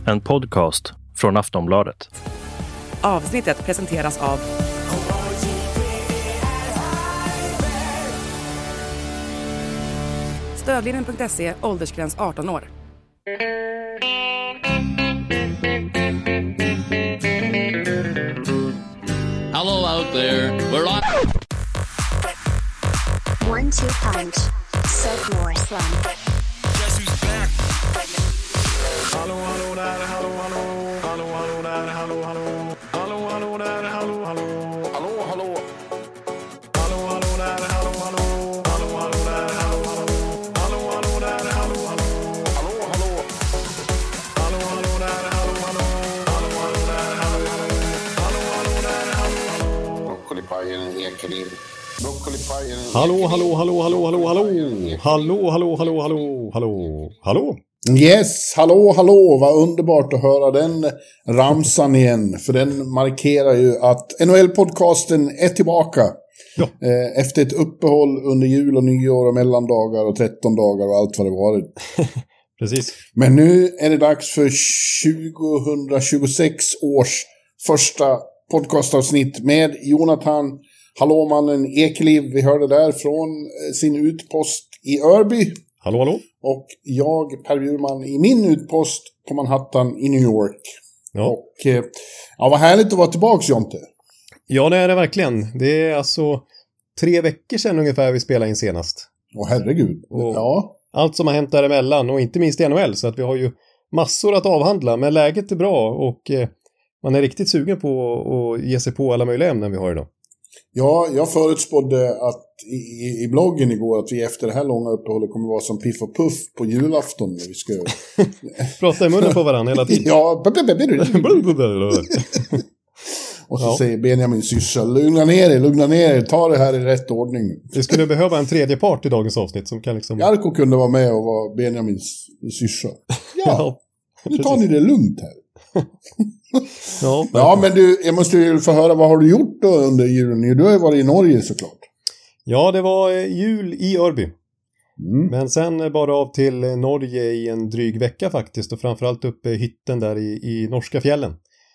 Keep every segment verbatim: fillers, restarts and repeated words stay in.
En podcast från Aftonbladet. Avsnittet presenteras av Stödlinjen punkt se, åldersgräns arton år. Hello out there. We're on. One two punch. Sophomore slump. Guess who's back? Hallå hallå där, hallå hallå. Hallå hallå där, hallå hallå. Hallå hallå där, hallå hallå. Hallå hallå. Hallå hallå där, hallå hallå. Hallå hallå där, hallå hallå. Hallå hallå där, hallå hallå. Hallå hallå. Hallå hallå där, hallå hallå. Hallå hallå där, hallå hallå. Hallå hallå där, hallå hallå. Broccolipajen Ekeliv. Broccolipajen. Hallå, hallå, hallå, hallå, hallå, hallå. Hallå, hallå, hallå, hallå, hallå, hallå. Yes, hallå, hallå, vad underbart att höra den ramsan igen. För den markerar ju att N H L-podcasten är tillbaka. Ja. Efter ett uppehåll under jul och nyår och mellandagar och tretton dagar och allt vad det varit. Precis. Men nu är det dags för tjugohundratjugosex års första podcastavsnitt med Jonathan Hallåmannen Ekeliv. Vi hörde där från sin utpost i Örby. Hallå, hallå. Och jag, Per Bjurman, i min utpost på Manhattan i New York. Ja. Och ja, vad härligt att vara tillbaka, Jonte. Ja, det är det verkligen. Det är alltså tre veckor sedan ungefär vi spelade in senast. Åh, herregud. Och ja. Allt som har hänt däremellan och inte minst i N H L. Så att vi har ju massor att avhandla. Men läget är bra och eh, man är riktigt sugen på att ge sig på alla möjliga ämnen vi har idag. Ja, jag förutspådde att i, i bloggen igår att vi efter det här långa uppehållet kommer vara som Piff och Puff på julafton när vi ska prata i munnen på varandra hela tiden. Ja. Och så ja. säger Benjamin syrsa, lugna ner dig, lugna ner dig, ta det här i rätt ordning. Vi skulle behöva en tredje part i dagens avsnitt som kan liksom... Jarko kunde vara med och vara Benjamins syrsa. Ja, ja, nu tar ni det lugnt här. ja, ja, men du, jag måste ju få höra, vad har du gjort då under julen? Du har ju varit i Norge såklart. Ja, det var jul i Örby. Mm. Men sen bara av till Norge i en dryg vecka faktiskt. Och framförallt uppe i hytten där i, i norska fjällen.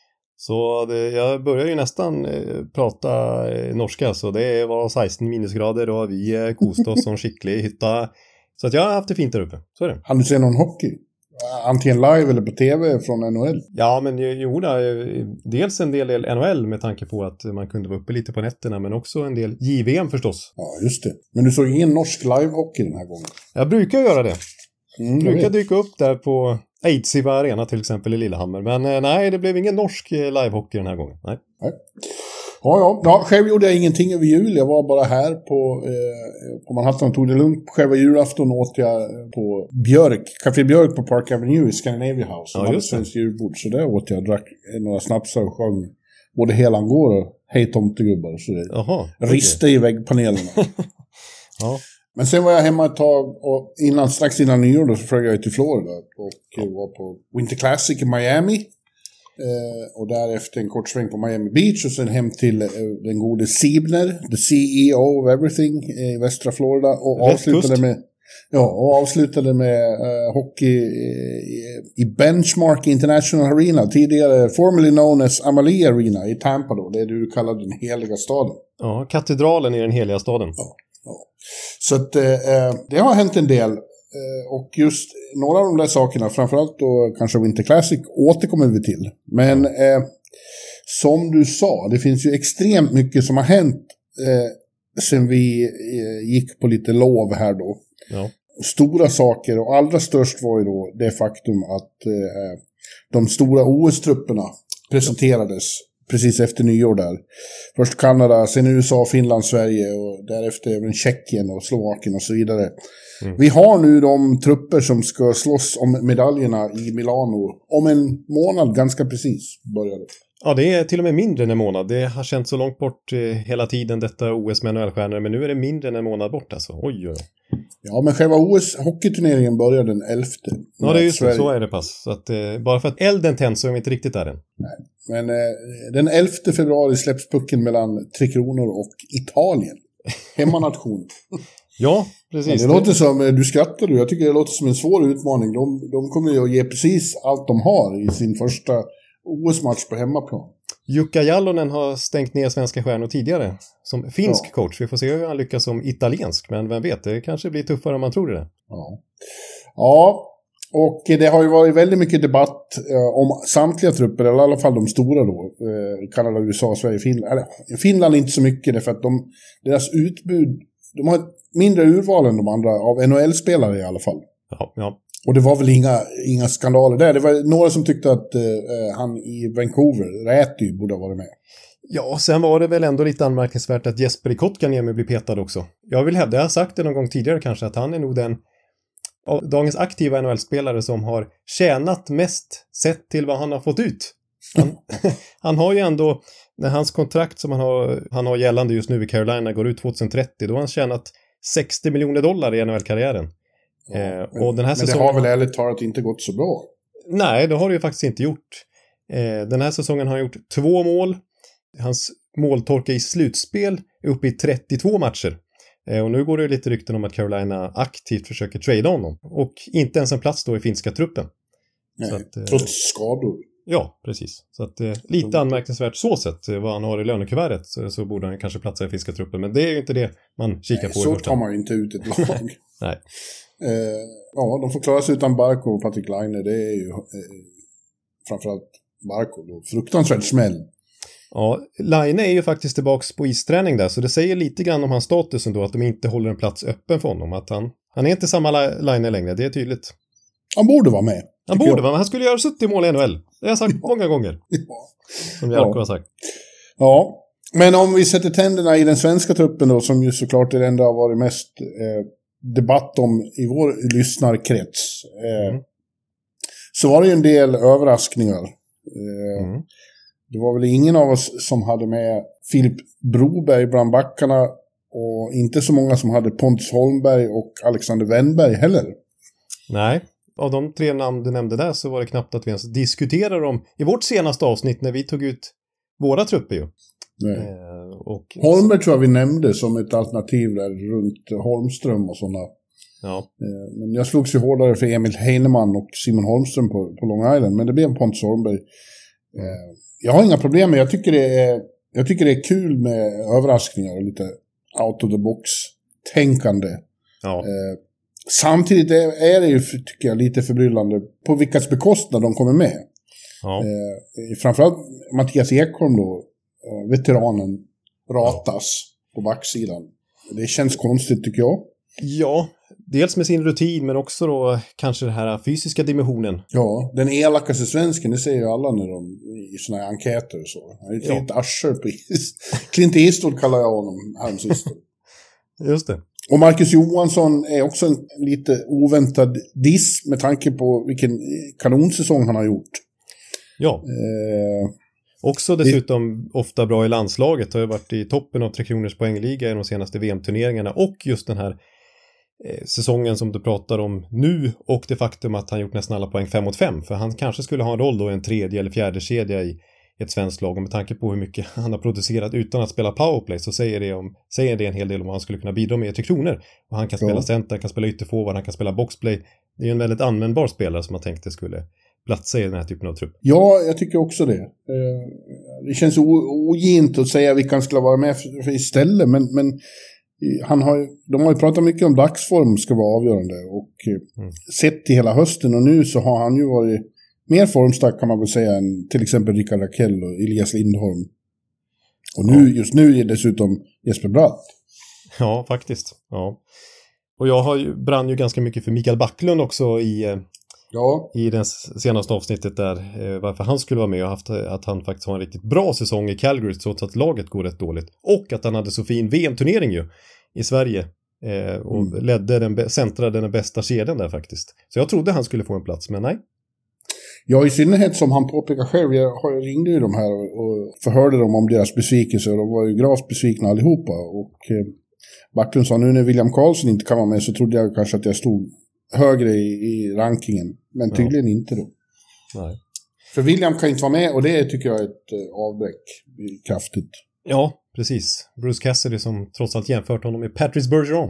Så det, jag börjar ju nästan eh, prata eh, norska. Så det var sexton minusgrader och vi eh, koste oss som skicklig hytta. Så att jag har haft det fint där uppe. Så är det. Har du sett någon hockey? Antingen live eller på tv från N H L? Ja, men jo, då, dels en del N H L med tanke på att man kunde vara uppe lite på nätterna. Men också en del J V M förstås. Ja, just det. Men du såg ingen norsk livehockey den här gången? Jag brukar göra det. Mm, jag brukar dyka upp där på Eidsiva Arena till exempel i Lillehammer. Men eh, nej, det blev ingen norsk livehockey den här gången. Nej. Nej. Ja, ja. ja, själv gjorde jag ingenting över jul. Jag var bara här på, eh, på Manhattan och tog det lugnt. På själva julafton åt jag på Björk, Café Björk på Park Avenue i Scandinavia House. Ja, just det. Svensk julbord. Så där åt jag, drack några snapsar och sjöng både Helan går och Hej tomtegubbar. Och så det Jaha, riste okay. i väggpanelerna. Ja. Men sen var jag hemma ett tag och innan, strax innan nyår då så flög jag till Florida och ja. var på Winter Classic i Miami. Eh, och därefter en kort sväng på Miami Beach och sen hem till eh, den gode Siebner, the C E O of everything eh, i västra Florida och avslutade med, ja, och avslutade med eh, hockey eh, i Benchmark International Arena, tidigare formerly known as Amalie Arena i Tampa då, det är det du kallar den heliga staden. Ja, katedralen i den heliga staden. Ja, ja. Så att eh, det har hänt en del. Och just några av de där sakerna, framförallt då kanske Winter Classic, återkommer vi till. Men eh, som du sa, det finns ju extremt mycket som har hänt eh, sen vi eh, gick på lite lov här då. Ja. Stora saker, och allra störst var ju då det faktum att eh, de stora O S-trupperna presenterades ja. precis efter nyår där. Först Kanada, sen U S A, Finland, Sverige och därefter även Tjeckien och Slovakien och så vidare. Mm. Vi har nu de trupper som ska slåss om medaljerna i Milano om en månad, ganska precis började. Ja, det är till och med mindre än en månad. Det har känts så långt bort eh, hela tiden detta O S med N H L-stjärnor, men nu är det mindre än en månad bort alltså. Oj, oj. Ja, men själva O S-hockeyturneringen börjar den elfte. Ja, det är just så är det pass. Så att, eh, bara för att elden tänds så är vi inte riktigt där än. Nej, men eh, den elfte februari släpps pucken mellan Tre Kronor och Italien. Hemmanation. Ja, precis. Men det låter som, du skrattar du, jag tycker det låter som en svår utmaning. De, de kommer ju att ge precis allt de har i sin första O S-match på hemmaplan. Jukka Jallonen har stängt ner Svenska Stjärnor tidigare som finsk Ja. coach. Vi får se hur han lyckas som italiensk, men vem vet, det kanske blir tuffare än man tror det. Ja. Ja, och det har ju varit väldigt mycket debatt eh, om samtliga trupper, eller i alla fall de stora då. Eh, Kanada, U S A, Sverige, Finland. Eller, Finland inte så mycket, därför att de, deras utbud, de har ett mindre urval än de andra, av N H L-spelare i alla fall. Ja, ja. Och det var väl inga, inga skandaler där. Det var några som tyckte att eh, han i Vancouver, Räty, borde ha varit med. Ja, sen var det väl ändå lite anmärkningsvärt att Jesper Kotkaniemi blir petad också. Jag vill hävda, jag har sagt det någon gång tidigare kanske, att han är nog den av dagens aktiva N H L-spelare som har tjänat mest sett till vad han har fått ut. Han, han har ju ändå, när hans kontrakt som han har, han har gällande just nu i Carolina går ut tjugohundratrettio, då har han tjänat sextio miljoner dollar i N H L-karriären. Ja, eh, men, och den här men säsongen... det har väl ärligt talat inte gått så bra. Nej, det har det ju faktiskt inte gjort. Eh, den här säsongen har han gjort två mål. Hans måltorka i slutspel är uppe i trettiotvå matcher. Eh, och nu går det lite rykten om att Carolina aktivt försöker trada honom. Och inte ens en plats då i finska truppen. Nej, så att, eh, trots skador. Ja, precis. Så att eh, lite anmärkningsvärt så sett eh, vad han har i lönekuvertet, så, så borde han kanske platsa i finska truppen. Men det är ju inte det man kikar Nej, på i så första tar hand. man ju inte ut ett lag. Nej. Eh, ja, de får klara sig utan Barco och Patrik Laine. Det är ju eh, framförallt Barco då. Fruktansvärt smäll. Ja, Laine är ju faktiskt tillbaks på isträning där, så det säger lite grann om hans status ändå, att de inte håller en plats öppen för honom. Att han, han är inte samma Laine längre, det är tydligt. Han borde vara med. Han borde vara, men han skulle göra sjuttio mål i N H L. Det har jag sagt många gånger. Ja. Som Jarko Ja. har sagt. Ja, men om vi sätter tänderna i den svenska truppen då, som ju såklart är det enda har varit mest eh, debatt om i vår lyssnarkrets. Eh, Mm. Så var det ju en del överraskningar. Eh, Mm. Det var väl ingen av oss som hade med Filip Broberg bland backarna, och inte så många som hade Pontus Holmberg och Alexander Wennberg heller. Nej, av de tre namn du nämnde där så var det knappt att vi ens diskuterade dem i vårt senaste avsnitt när vi tog ut våra trupper ju. Nej. Eh, och, Holmberg tror jag vi nämnde som ett alternativ där runt Holmström och sådana. ja. Eh, Men jag slogs ju hårdare för Emil Heinemann och Simon Holmström på, på Long Island. Men det blev Pontus Holmberg. Eh, Jag har inga problem, men jag tycker det är, jag tycker det är kul med överraskningar och lite out of the box-tänkande. Ja. Eh, Samtidigt är, är det ju, tycker jag, lite förbryllande på vilkas bekostnad de kommer med. Ja. Eh, framförallt Mattias Ekholm då, eh, veteranen, ratas på backsidan. Det känns konstigt tycker jag. ja, dels med sin rutin men också då kanske den här fysiska dimensionen. Ja, den elakaste svensken, det säger ju alla när de i såna här enkäter och så. Han är ju Ja. ett arscher på is. Clint Eastwood kallar jag honom häromsistens. Just det. Och Marcus Johansson är också en lite oväntad diss med tanke på vilken kanonsäsong han har gjort. Ja. Eh, Också dessutom ofta bra i landslaget. Har ju varit i toppen av Tre Kronors poängliga i de senaste V M-turneringarna. Och just den här eh, säsongen som du pratar om nu. Och det faktum att han gjort nästan alla poäng fem mot fem. För han kanske skulle ha en roll då i en tredje eller fjärde kedja i ett svenskt lag. Och med tanke på hur mycket han har producerat utan att spela powerplay så säger det, om, säger det en hel del om vad han skulle kunna bidra med i Tre Kronor. Och han kan spela Ja. center, han kan spela ytterforward, han kan spela boxplay. Det är ju en väldigt användbar spelare som man tänkte skulle platsa i den här typen av trupp. ja, jag tycker också det. Eh, det känns o- ogint att säga vilka han skulle vara med för, för istället. Men, men han har, ju- de har ju pratat mycket om dagsform ska vara avgörande. Och eh, Mm. sett till hela hösten och nu så har han ju varit mer formstark kan man väl säga än till exempel Rickard Rakell och Elias Lindholm. Och nu, just nu är dessutom Jesper Bratt. Ja, faktiskt. Ja. Och jag har ju, brann ju ganska mycket för Mikael Backlund också i, eh, Ja, i det senaste avsnittet där. Eh, varför han skulle vara med och haft, att han faktiskt har en riktigt bra säsong i Calgary trots att laget går rätt dåligt. Och att han hade så fin V M-turnering ju i Sverige. Eh, och Mm. ledde den, centrade den bästa kedjan där faktiskt. Så jag trodde han skulle få en plats, men nej. ja, i synnerhet som han påpekar själv. Jag, jag ringde ju de här och, och förhörde dem om deras besvikelse. Och de var ju gravt besvikna allihopa. Och eh, Backlund sa nu när William Karlsson inte kan vara med så trodde jag kanske att jag stod högre i, i rankingen. Men tydligen inte då. nej. För William kan inte vara med och det tycker jag är ett eh, avbräck kraftigt. Ja, precis. Bruce Cassidy som trots allt jämfört honom med Patrice Bergeron.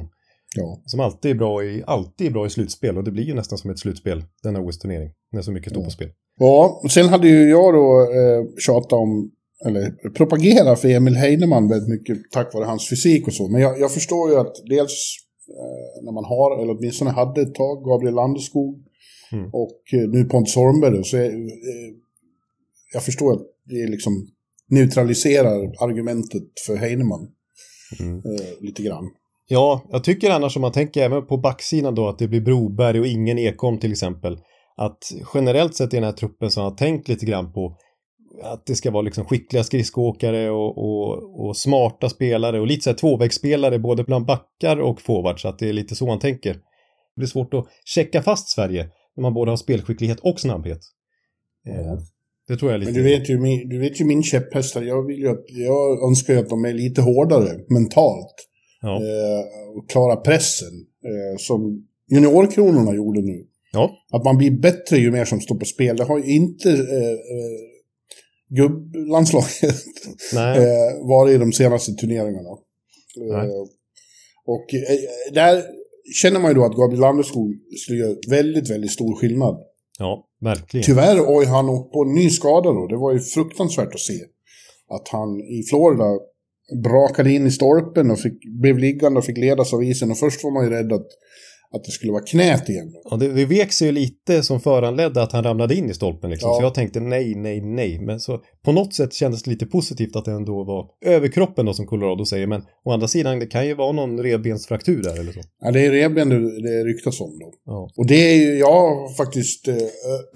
Ja. Som alltid är bra i, alltid är bra i slutspel. Och det blir ju nästan som ett slutspel, denna O S-turnering. När så mycket står ja. på spel. Ja, och sen hade ju jag då eh, tjatat om, eller propagera för Emil Heinemann väldigt mycket tack vare hans fysik och så. Men jag, jag förstår ju att dels eh, när man har, eller åtminstone hade ett tag, Gabriel Landeskog mm. och eh, nu Pontus Holmberg, så är, eh, jag förstår att det liksom neutraliserar argumentet för Heinemann mm. eh, lite grann. Ja, jag tycker annars om man tänker även på backsidan då att det blir Broberg och ingen Ekholm till exempel. Att generellt sett i den här truppen som har tänkt lite grann på att det ska vara liksom skickliga skridskoåkare och, och, och smarta spelare och lite så här tvåvägsspelare både bland backar och forwards, så att det är lite så man tänker. Det är svårt att checka fast Sverige när man både har spelskicklighet och snabbhet. Eh, det tror jag lite. Men du vet ju min, du vet ju min käpphästar. Jag vill ju att, jag önskar ju att de är lite hårdare mentalt. Ja. Eh, och klara pressen eh, som juniorkronorna gjorde nu. Ja. Att man blir bättre ju mer som står på spel. Det har ju inte eh, eh, gubblandslaget eh, varit i de senaste turneringarna. Eh, och eh, där känner man ju då att Gabriel Landeskog skulle göra väldigt, väldigt stor skillnad. Ja, verkligen. Tyvärr, oj, han åkte på en ny skada då. Det var ju fruktansvärt att se. Att han i Florida brakade in i stolpen och fick, blev liggande och fick ledas av isen. Och först var man ju rädd att, att det skulle vara knät igen. Ja, det, det vek sig ju lite som föranledde att han ramlade in i stolpen. Liksom. Ja. Så jag tänkte nej, nej, nej. Men så på något sätt kändes det lite positivt att det ändå var överkroppen då, som Colorado säger. Men å andra sidan, det kan ju vara någon revbensfraktur där eller så. Ja, det är revben det, det ryktas om då. Ja. Och det är ju, jag har faktiskt äh,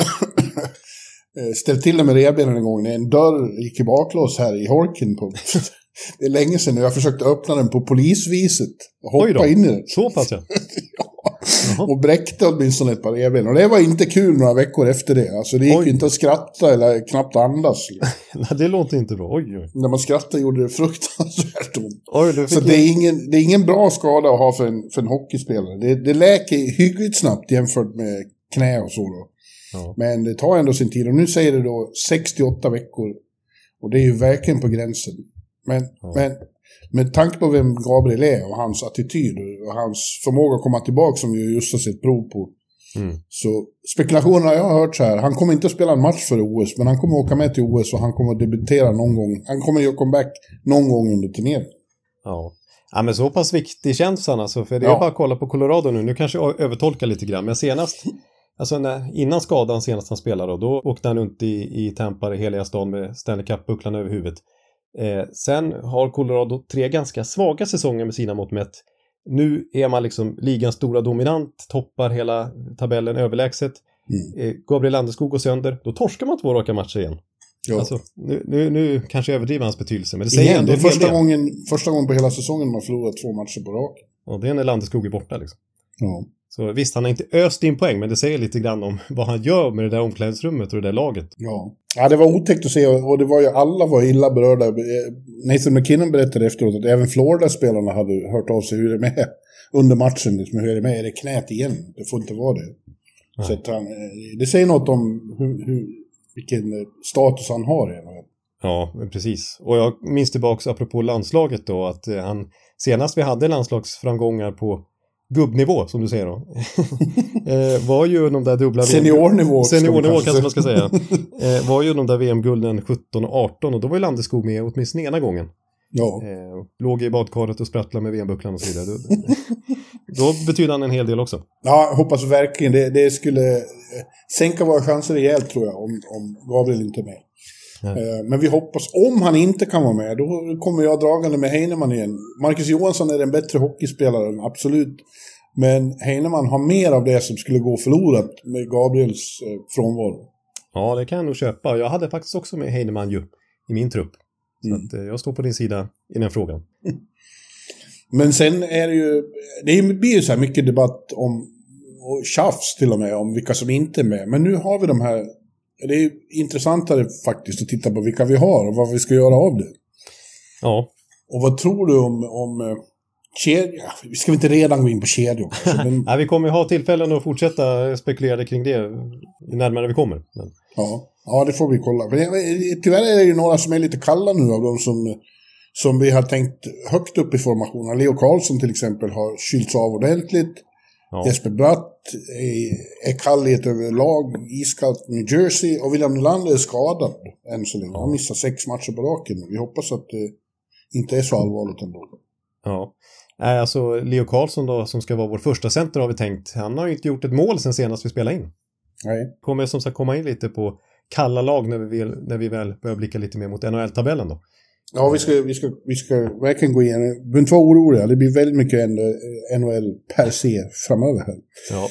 ställt till det med revbenen en gång. När en dörr gick i baklås här i Horken på... Det är länge sedan och jag försökte öppna den på polisviset. Och hoppa in i den. Så pass ja. ja. Och bräckte åtminstone ett par revben. Och det var inte kul några veckor efter det. Alltså det gick oj. Inte att skratta eller knappt andas. Nej, det låter inte bra. Oj, oj. När man skrattade gjorde det fruktansvärt ont. Oj, det så det är, ingen, det är ingen bra skada att ha för en, för en hockeyspelare. Det, det läker hyggligt snabbt jämfört med knä och så då. Ja. Men det tar ändå sin tid. Och nu säger det då sextioåtta veckor. Och det är ju verkligen på gränsen. Men, ja. men med tanke på vem Gabriel är och hans attityd och hans förmåga att komma tillbaka som vi just har sett prov på. Mm. Så spekulationerna jag har hört så här, han kommer inte att spela en match för O S, men han kommer att åka med till O S och han kommer att debutera någon gång. Han kommer att göra comeback någon gång under turneringen. Ja. Ja, men så pass viktig känns han alltså, för det är ja. Bara att kolla på Colorado nu. Nu kanske jag övertolkar lite grann, men senast, alltså när, innan skadan senast han spelade, då åkte han runt i, i Tampa i hela stan med Stanley Cup-bucklan över huvudet. Eh, sen har Colorado tre ganska svaga säsonger med sina mått mätt. Nu är man liksom ligans stora dominant, toppar hela tabellen överlägset. Mm. Eh, Gabriel Landeskog går sönder, då torskar man två raka matcher igen. Alltså, nu, nu, nu kanske jag överdriver hans betydelse, men det säger igen, ändå det är första gången, första gången på hela säsongen man förlorat två matcher på rak. Och det är när Landeskog är borta liksom. Ja. Så visst, han har inte öst in poäng, men det säger lite grann om vad han gör med det där omklädningsrummet och det där laget. Ja, ja det var otäckt att se och det var ju, alla var illa berörda. Nathan McKinnon berättade efteråt att även Florida-spelarna hade hört av sig hur det är med under matchen. Liksom, hur är det med? Är det knät igen? Det får inte vara det. Så att han, det säger något om hur, hur, vilken status han har. Eller? Ja, precis. Och jag minns tillbaka apropå landslaget då, att han senast vi hade landslagsframgångar på gubbnivå, som du säger då, eh, var ju de där dubbla... Seniornivå. Seniornivå kanske man ska säga. Eh, var ju de där V M-gulden sjutton och arton, och då var ju Landeskog med åtminstone ena gången. Ja. Eh, låg i badkaret och sprattlade med V M-bucklan och så vidare. Då, då betyder han en hel del också. Ja, jag hoppas verkligen. Det, det skulle eh, sänka våra chanser rejält, tror jag, om, om Gabriel inte är med. Eh, men vi hoppas, om han inte kan vara med, då kommer jag dragande med Heinemann igen. Marcus Johansson är en bättre hockeyspelare, absolut. Men Heinemann har mer av det som skulle gå förlorat med Gabriels eh, frånvaro. Ja, det kan jag nog köpa. Jag hade faktiskt också med Heinemann ju i min trupp. Så mm. att, eh, jag står på din sida i den frågan. Men sen är det ju, det blir ju så här mycket debatt om, och tjafs till och med, om vilka som inte är med. Men nu har vi de här, det är intressantare faktiskt att titta på vilka vi har och vad vi ska göra av det. Ja. Och vad tror du om, om kedja? Vi ska inte redan gå in på kedjor. Men... Nej, vi kommer ha tillfällen att fortsätta spekulera kring det närmare vi kommer. Men... Ja. ja, det får vi kolla. Men tyvärr är det ju några som är lite kalla nu av de som som vi har tänkt högt upp i formationen. Leo Carlsson till exempel har kylts av ordentligt. Ja. Jesper Bratt är, är kall i ett överlag, iskallt New Jersey, och William Nylander är skadad än så länge. Han har missat sex matcher på raken. Vi hoppas att det inte är så allvarligt ändå. Ja, alltså Leo Carlsson då, som ska vara vår första center har vi tänkt. Han har ju inte gjort ett mål sen senast vi spelade in. Nej. Kommer som sagt komma in lite på kalla lag när vi, vill, när vi väl börjar blicka lite mer mot N H L-tabellen då. Ja, vi ska, vi ska, vi ska verkligen gå igenom. Vi behöver inte vara oroliga. Det blir väldigt mycket N H L per se framöver här. Ja.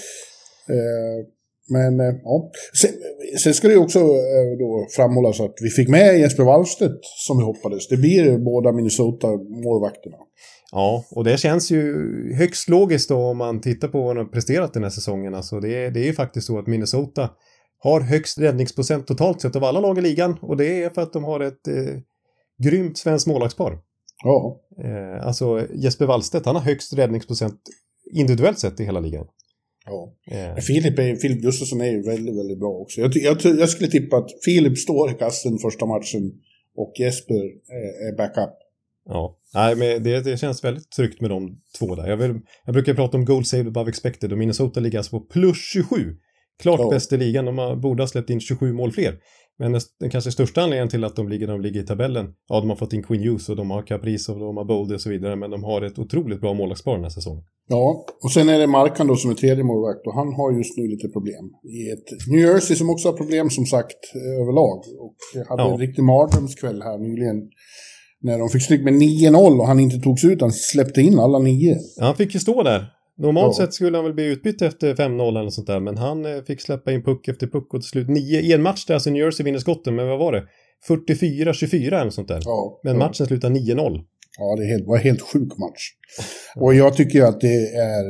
Eh, men eh, ja. Sen, sen ska det ju också eh, då framhållas att vi fick med Jesper Wallstedt som vi hoppades. Det blir båda Minnesota-målvakterna. Ja, och det känns ju högst logiskt då om man tittar på vad de har presterat den här säsongen. Alltså det, är, det är ju faktiskt så att Minnesota har högst räddningsprocent totalt sett av alla lag i ligan. Och det är för att de har ett eh, grymt svenskt målvaktspar. Ja. Eh, alltså Jesper Wallstedt, han har högst räddningsprocent individuellt sett i hela ligan. Ja. Eh. Filip, Filip Gustafsson är ju väldigt, väldigt bra också. Jag, jag, jag skulle tippa att Filip står i kassen första matchen och Jesper är, är backup. Ja, nej, men det, det känns väldigt tryggt med de två där. Jag, vill, jag brukar prata om goal saved above expected och Minnesota ligger alltså på plus tjugosju. Klart ja. Bäst i ligan, de har, borde ha släppt in tjugosju mål fler. Men den, den kanske största anledningen till att de ligger, de ligger i tabellen, ja, de har fått in Quinn Hughes och de har Caprice och de har Boldy och så vidare, men de har ett otroligt bra målvaktspar den här säsongen. Ja, och sen är det Markan då som är tredje målvakt och han har just nu lite problem. I ett New Jersey som också har problem som sagt överlag och hade ja. en riktig mardrömskväll här nyligen. När de fick stryk med nio noll och han inte togs ut, han släppte in alla nio. Ja, han fick ju stå där. Normalt ja. sett skulle han väl bli utbytt efter fem noll eller sånt där. Men han eh, fick släppa in puck efter puck och till slut nio i en match där alltså New Jersey vinner skotten. Men vad var det? fyrtiofyra tjugofyra eller sånt där. Ja, men ja. matchen slutar nio noll. Ja, det helt, var en helt sjuk match. Och jag tycker att det är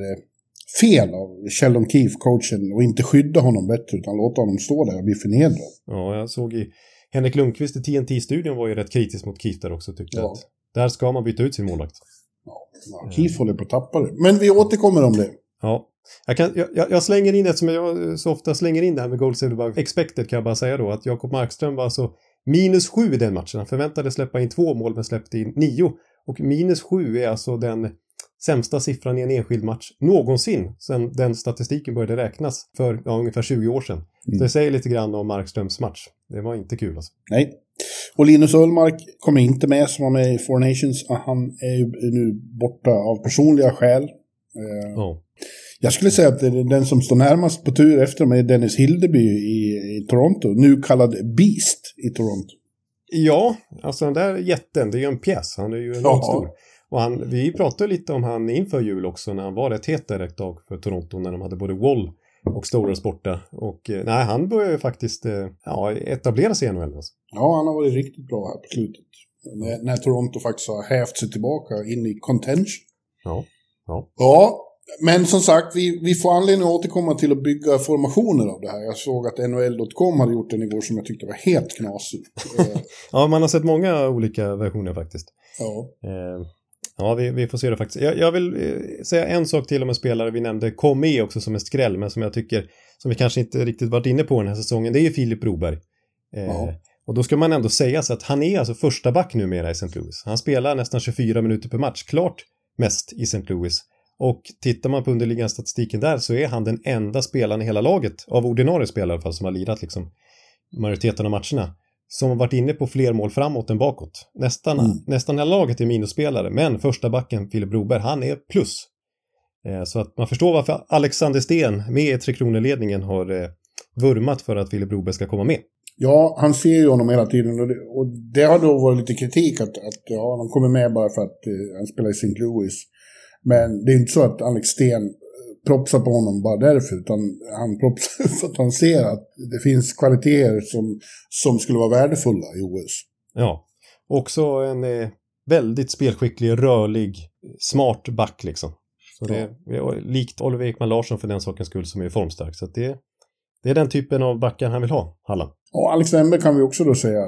fel av Sheldon Keefe, coachen, och inte skydda honom bättre utan låta honom stå där och bli förnedrad. Ja, jag såg i Henrik Lundqvist i T N T-studion var ju rätt kritisk mot Keefe där också, tyckte ja. att där ska man byta ut sin målvakt. Ja, ja, Keefe håller på att tappa det. Men vi återkommer om det. Ja, jag, kan, jag, jag slänger in, eftersom jag så ofta slänger in det här med goal saved above expected, kan jag bara säga då att Jakob Markström var alltså minus sju i den matchen. Han förväntade släppa in två mål men släppte in nio. Och minus sju är alltså den sämsta siffran i en enskild match någonsin sedan den statistiken började räknas för ja, ungefär tjugo år sedan. Mm. Så det säger lite grann om Markströms match. Det var inte kul alltså. Nej. Och Linus Ullmark kommer inte med som var med i Four Nations. Han är ju nu borta av personliga skäl. Oh. Jag skulle säga att den som står närmast på tur efter mig är Dennis Hildeby i, i Toronto. Nu kallad Beast i Toronto. Ja, alltså den där jätten, det är ju en pjäs. Han är ju enormt stor. Och han, vi pratade lite om han inför jul också när han var rätt het där ett tag för Toronto när de hade både Wall och Stores borta. Och nej, han börjar ju faktiskt ja, etablera sig i N H L. Alltså. Ja, han har varit riktigt bra här på slutet. När, när Toronto faktiskt har hävt sig tillbaka in i contention. Ja, ja. Ja, men som sagt, vi, vi får anledning att återkomma till att bygga formationer av det här. Jag såg att N H L dot com hade gjort den igår som jag tyckte var helt knasig. Ja, man har sett många olika versioner faktiskt. Ja. Eh. Ja, vi, vi får se det faktiskt. Jag, jag vill eh, säga en sak till om en spelare vi nämnde kom med också som en skräll, men som jag tycker, som vi kanske inte riktigt varit inne på den här säsongen, det är ju Filip Broberg. Eh, ja. Och då ska man ändå säga så att han är alltså första back numera i Saint Louis. Han spelar nästan tjugofyra minuter per match, klart mest i Saint Louis. Och tittar man på underliggande-statistiken där så är han den enda spelaren i hela laget, av ordinarie spelare i alla fall, som har lirat liksom majoriteten av matcherna, som har varit inne på fler mål framåt än bakåt. Nästan, mm. nästan hela laget är minusspelare, men första backen, Filip Broberg, han är plus. Eh, så att man förstår varför Alexander Sten med i Tre Kronor-ledningen har eh, vurmat för att Filip Broberg ska komma med. Ja, han ser ju honom hela tiden och det, och det har då varit lite kritik att, att ja, han kommer med bara för att eh, han spelar i Saint Louis. Men det är inte så att Alex Sten propsar på honom bara därför, utan han propsar för att han ser att det finns kvaliteter som, som skulle vara värdefulla i O S. Ja, också en eh, väldigt spelskicklig, rörlig, smart back liksom. Så det är, ja. likt Oliver Ekman Larsson för den sakens skull som är formstark. Så att det, det är den typen av backar han vill ha, Halland. Och Alex Wember kan vi också då säga.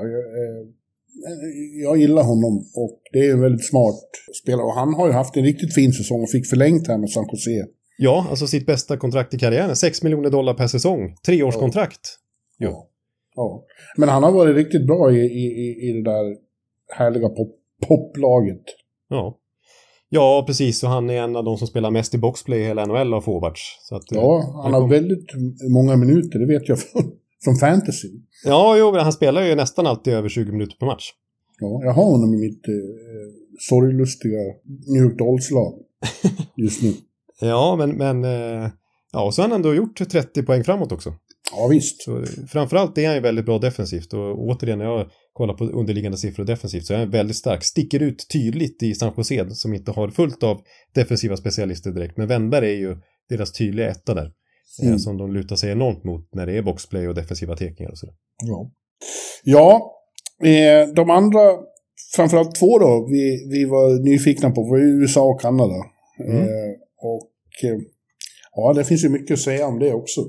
Jag gillar honom och det är en väldigt smart spelare. Och han har ju haft en riktigt fin säsong och fick förlängt här med San Jose. Ja, alltså sitt bästa kontrakt i karriären. sex miljoner dollar per säsong. Treårskontrakt. Ja. Ja. ja. Men han har varit riktigt bra i, i, i det där härliga pop, poplaget. Ja. Ja, precis. Och han är en av de som spelar mest i boxplay i hela N H L av forwards. Så att, ja, han, han har kom... väldigt många minuter, det vet jag från, från fantasy. Ja, jo, han spelar ju nästan alltid över tjugo minuter per match. Ja, jag har honom i mitt eh, sorglustiga New York Dolls-lag just nu. Ja, men, men eh, ja, och så har han ändå gjort trettio poäng framåt också. Ja, visst. Så, framförallt är han ju väldigt bra defensivt. Och återigen, när jag kollar på underliggande siffror defensivt så är han väldigt stark. Sticker ut tydligt i San Jose som inte har fullt av defensiva specialister direkt. Men Wennberg är ju deras tydliga etta där. Mm. Eh, som de lutar sig enormt mot när det är boxplay och defensiva tekningar och sådär. Ja, ja eh, de andra, framförallt två då, vi, vi var nyfikna på var U S A och Kanada. Mm. Eh, och eh, ja, det finns ju mycket att säga om det också.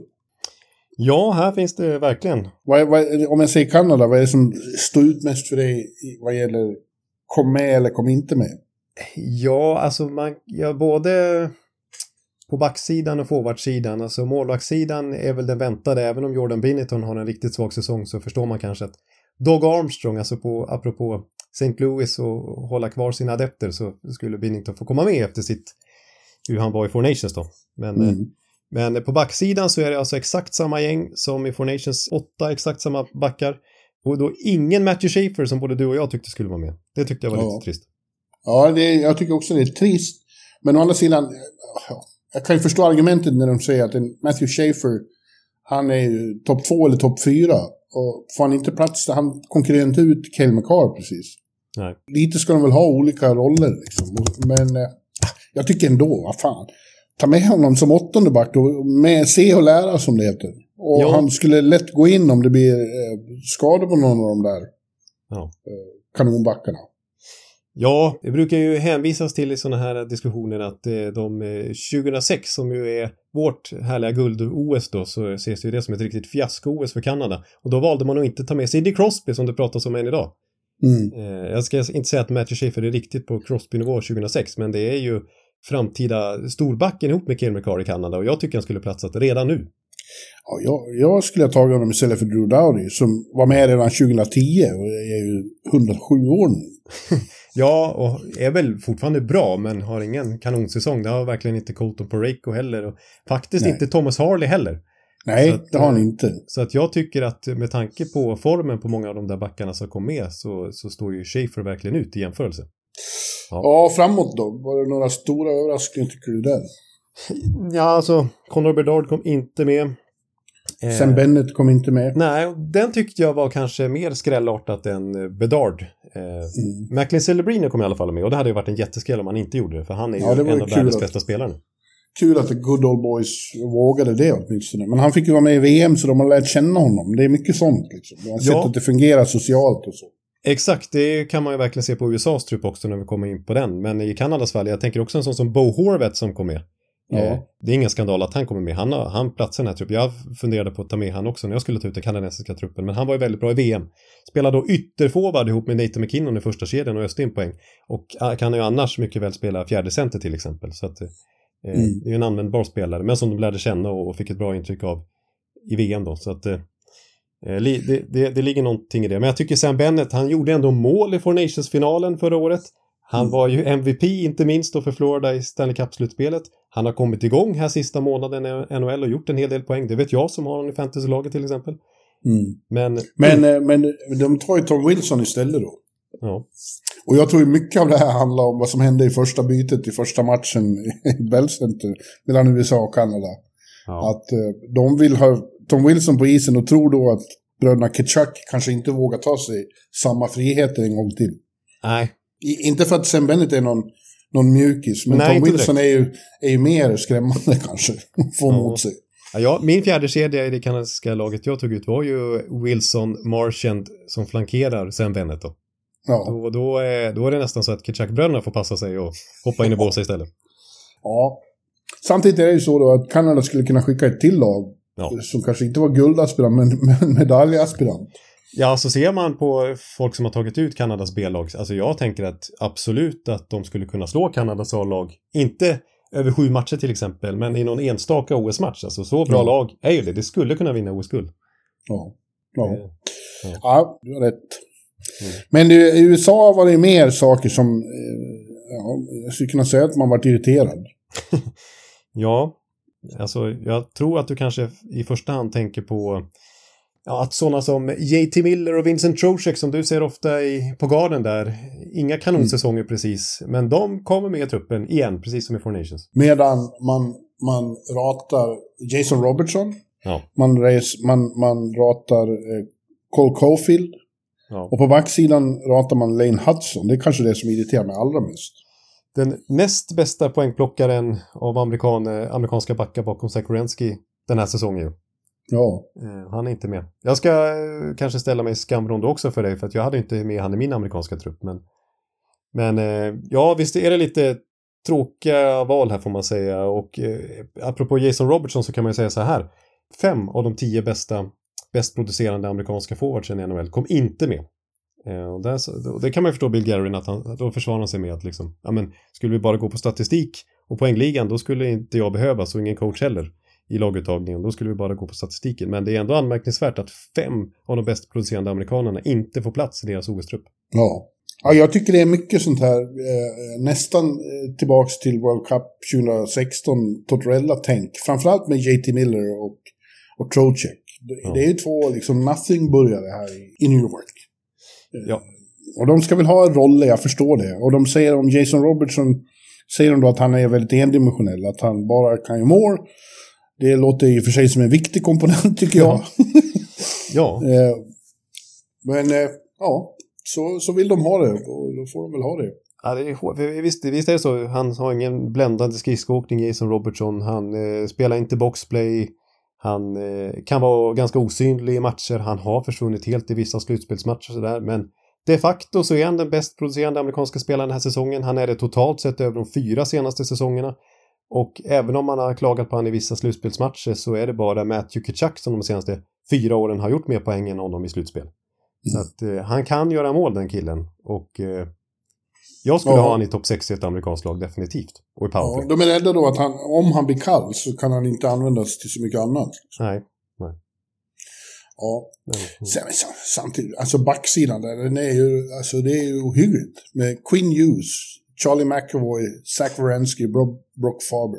Ja, här finns det verkligen. Vad, vad, om jag säger Kanada, vad är det som står ut mest för dig vad gäller kom med eller kom inte med? Ja, alltså man, ja, både på backsidan och forwardsidan. Alltså målvaktssidan är väl den väntade. Även om Jordan Binnington har en riktigt svag säsong så förstår man kanske att Doug Armstrong, alltså på, apropå Saint Louis och hålla kvar sina adepter, så skulle Binnington få komma med efter sitt, hur han var i Four Nations då. Men, mm. men på backsidan så är det alltså exakt samma gäng som i Four Nations, åtta exakt samma backar. Och då ingen Matthew Schaefer som både du och jag tyckte skulle vara med. Det tyckte jag var ja. lite trist. Ja, det, jag tycker också det är trist. Men å andra sidan, jag kan ju förstå argumentet när de säger att en Matthew Schaefer, han är ju topp två eller topp fyra. Och får han inte plats, han konkurrerar inte ut Cale Makar precis. Nej. Lite ska de väl ha olika roller liksom. Men eh, jag tycker ändå, vad fan. Ta med honom som åttonde back och med se och lära som det heter. Och ja. han skulle lätt gå in om det blir eh, skador på någon av de där ja. eh, kanonbackarna. Ja, det brukar ju hänvisas till i sådana här diskussioner att eh, de eh, tjugohundrasex som ju är vårt härliga guld-O S då, så ses ju det som ett riktigt fiasko-O S för Kanada. Och då valde man att inte ta med Sidney Crosby som det pratas om än idag. Mm. Eh, jag ska inte säga att Matthew Schaefer är riktigt på Crosby-nivå tjugohundrasex, men det är ju framtida storbacken ihop med Cale Makar i Kanada och jag tycker han skulle platsat redan nu. Ja, jag, jag skulle ha tagit honom istället för Drew Doughty som var med redan tjugohundratio och är ju hundrasju år nu. Ja, och är väl fortfarande bra men har ingen kanonsäsong. Det har verkligen inte Colton Parayko heller och faktiskt Nej. inte Thomas Harley heller. Nej, att, det har han inte. Så att jag tycker att med tanke på formen på många av de där backarna som kom med så, så står ju Schaefer verkligen ut i jämförelse. Ja. ja, framåt då. Var det några stora överraskningar tycker du där? Ja, alltså Connor Bedard kom inte med. Sam eh, Bennett kom inte med. Nej, den tyckte jag var kanske mer skrällartat än Bedard. Eh, mm. Macklin Celebrini kom i alla fall med och det hade ju varit en jätteskräll om han inte gjorde det för han är ju ja, en av världens bästa spelare. Kul att the good old boys vågade det åtminstone. Men han fick ju vara med i V M så de har lärt känna honom. Det är mycket sånt liksom. Man har sett ja. att det fungerar socialt och så. Exakt, det kan man ju verkligen se på U S A:s trupp också när vi kommer in på den. Men i Kanadas fall, jag tänker också en sån som Bo Horvath som kom med. Ja. Eh, det är ingen skandal att han kommer med. Han har han platsar i den här truppen. Jag funderade på att ta med han också när jag skulle ta ut den kanadensiska truppen. Men han var ju väldigt bra i V M. Spelade då ytterforward ihop med Nathan McKinnon i första kedjan och öste in poäng. Och kan ju annars mycket väl spela fjärde center till exempel. Så att eh, mm. det är ju en användbar spelare. Men som de lärde känna och, och fick ett bra intryck av i V M då. Så att eh, det, det, det ligger någonting i det. Men jag tycker Sam Bennett, han gjorde ändå mål i Four Nations-finalen förra året. Han mm. var ju M V P inte minst då för Florida i Stanley Cup-slutspelet. Han har kommit igång här sista månaden i N H L och gjort en hel del poäng. Det vet jag som har honom i fantasy-laget till exempel. Mm. Men, men, mm. men de tar ju Tom Wilson istället då. Ja. Och jag tror ju mycket av det här handlar om vad som hände i första bytet i första matchen i Bell Center mellan U S A och Kanada. Ja. Att uh, de vill ha Tom Wilson på isen och tror då att bröderna Tkachuk kanske inte vågar ta sig samma friheter en gång till. Nej. I, inte för att Sam Bennett är någon, någon mjukis, men Nej, Tom Wilson är ju, är ju mer skrämmande kanske. Får ja. mot sig. Ja, ja, min fjärde kedja i det kanadensiska laget jag tog ut var ju Wilson Marchand som flankerar Sam Bennett då. Ja. Då, då, är, då är det nästan så att Tkachuk-bröderna får passa sig och hoppa in i båsa istället. Ja. Samtidigt är det ju så då att Kanada skulle kunna skicka ett till lag ja. som kanske inte var guldaspirant men, men medaljaspirant. Ja, så ser man på folk som har tagit ut Kanadas B-lag. Alltså jag tänker att absolut att de skulle kunna slå Kanadas A-lag. Inte över sju matcher till exempel, men i någon enstaka O S-match. Alltså så bra ja. lag är ju det. Det skulle kunna vinna O S-guld. Ja, ja. Eh, ja. ja, du har rätt. Men i U S A var det mer saker som, ja, jag skulle kunna säga att man varit irriterad. Ja, alltså jag tror att du kanske i första hand tänker på ja, att sådana som J T Miller och Vincent Trocheck som du ser ofta i, på garden där, inga kanonsäsonger mm. precis, men de kommer med i truppen igen, precis som i Four Nations. Medan man, man ratar Jason Robertson, ja. man, res, man, man ratar eh, Cole Caulfield, ja. Och på backsidan ratar man Lane Hudson. Det är kanske det som irriterar mig allra mest. Den näst bästa poängplockaren av amerikan, amerikanska backar bakom Zach Werenski den här säsongen. Ja. Eh, han är inte med. Jag ska eh, kanske ställa mig i skamvrån också för dig, för att jag hade inte med han i min amerikanska trupp. Men, men eh, ja, visst är det lite tråkiga val här får man säga. Och eh, apropå Jason Robertson så kan man ju säga så här. Fem av de tio bästa, bäst producerande amerikanska forwardsen i N H L kom inte med. Eh, och där, det kan man ju förstå Bill Guerin att han, då försvarar han sig med att liksom, ja men skulle vi bara gå på statistik och poängligan, då skulle inte jag behövas och ingen coach heller i laguttagningen, då skulle vi bara gå på statistiken. Men det är ändå anmärkningsvärt att fem av de bäst producerande amerikanerna inte får plats i deras O S-trupp. Ja. Ja, jag tycker det är mycket sånt här eh, nästan eh, tillbaks till World Cup tjugo sexton Tortorella-tänk. Framförallt med J T Miller och, och Trocheck. Det, ja. det är ju två liksom nothing-burgare här i, i New York. Eh, ja. Och de ska väl ha en roll, jag förstår det. Och de säger om Jason Robertson, säger de då att han är väldigt endimensionell, att han bara kan ju mål. Det låter ju för sig som en viktig komponent tycker jag. Ja. ja. eh, men eh, ja, så, så vill de ha det och då får de väl ha det. Ja, det är, visst, visst är det så. Han har ingen bländande skridskoåkning, Jason Robertson. Han eh, spelar inte boxplay. Han eh, kan vara ganska osynlig i matcher. Han har försvunnit helt i vissa slutspelsmatcher och sådär. Men de facto så är han den bäst producerande amerikanska spelaren den här säsongen. Han är det totalt sett över de fyra senaste säsongerna. Och även om man har klagat på han i vissa slutspelsmatcher så är det bara Matthew Tkachuk som de senaste fyra åren har gjort mer poäng än honom i slutspel. Mm. Så att eh, han kan göra mål den killen. Och eh, jag skulle ja. ha han i topp sex i ett amerikanskt lag definitivt. Och i powerplay. Ja, de är rädda då att han, om han blir kall så kan han inte användas till så mycket annat. Nej, nej. Ja, mm. samtidigt, alltså backsidan där, den är ju, alltså det är ju ohyggligt. Med Quinn Hughes, Charlie McAvoy, Zach Werenski, Bro- Brock Faber.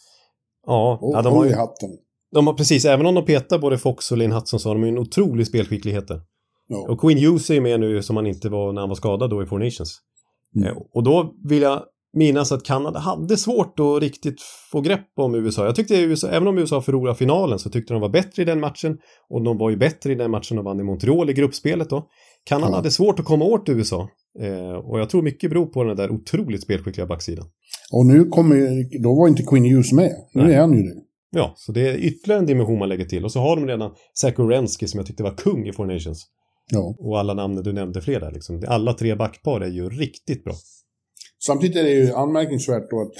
Ja, och, ja de har ju hatten. De har precis, även om de petar både Fox och Lane Hudson så har de ju en otrolig spelskicklighet där. Ja. Och Quinn Hughes är ju med nu som han inte var när han var skadad då i Four Nations. Mm. Eh, och då vill jag minnas att Kanada hade svårt att riktigt få grepp om U S A. Jag tyckte U S A, även om U S A förlorade finalen så tyckte de var bättre i den matchen. Och de var ju bättre i den matchen och vann i Montreal i gruppspelet då. Kanada ja. hade svårt att komma åt U S A. Eh, och jag tror mycket beror på den där otroligt spelskickliga backsidan. Och nu kommer, då var inte Quinn Hughes med. Nu Nej. är han ju det. Ja, så det är ytterligare en dimension man lägger till. Och så har de redan Zach Werenski som jag tyckte var kung i Four Nations. Ja. Och alla namn du nämnde fler där. Liksom. Alla tre backpar är ju riktigt bra. Samtidigt är det ju anmärkningsvärt då att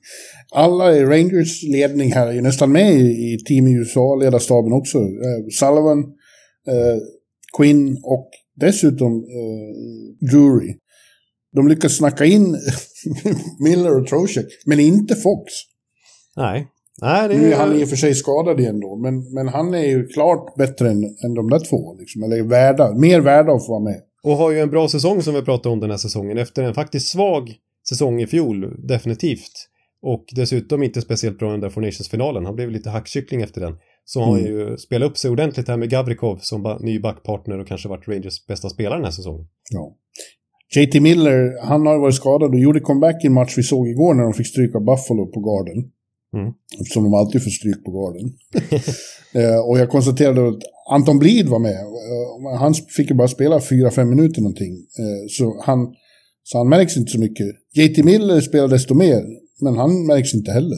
alla i Rangers ledning här är nästan med i Team U S A-ledarstaben också. Eh, Sullivan, eh, Quinn och dessutom eh, Drury. De lyckas snacka in Miller och Trocheck, men inte Fox. Nej. Nej det är... Nu är han i och för sig skadad igen då, men, men han är ju klart bättre än, än de där två. Liksom, eller värda, mer värda att få vara med. Och har ju en bra säsong som vi pratade om den här säsongen. Efter en faktiskt svag säsong i fjol, definitivt. Och dessutom inte speciellt bra under Four Nations-finalen. Han blev lite hackkyckling efter den. Så har mm. ju spelat upp sig ordentligt här med Gavrikov som ba- ny backpartner och kanske varit Rangers bästa spelare den här säsongen. Ja. J T Miller, han har varit skadad och gjorde comeback i en match vi såg igår när de fick stryka Buffalo på Garden. Mm. Eftersom de alltid får stryk på Garden. eh, och jag konstaterade att Anton Blid var med. Eh, han fick ju bara spela fyra fem minuter någonting. Eh, så, han, så han märks inte så mycket. J T Miller spelar desto mer, men han märks inte heller.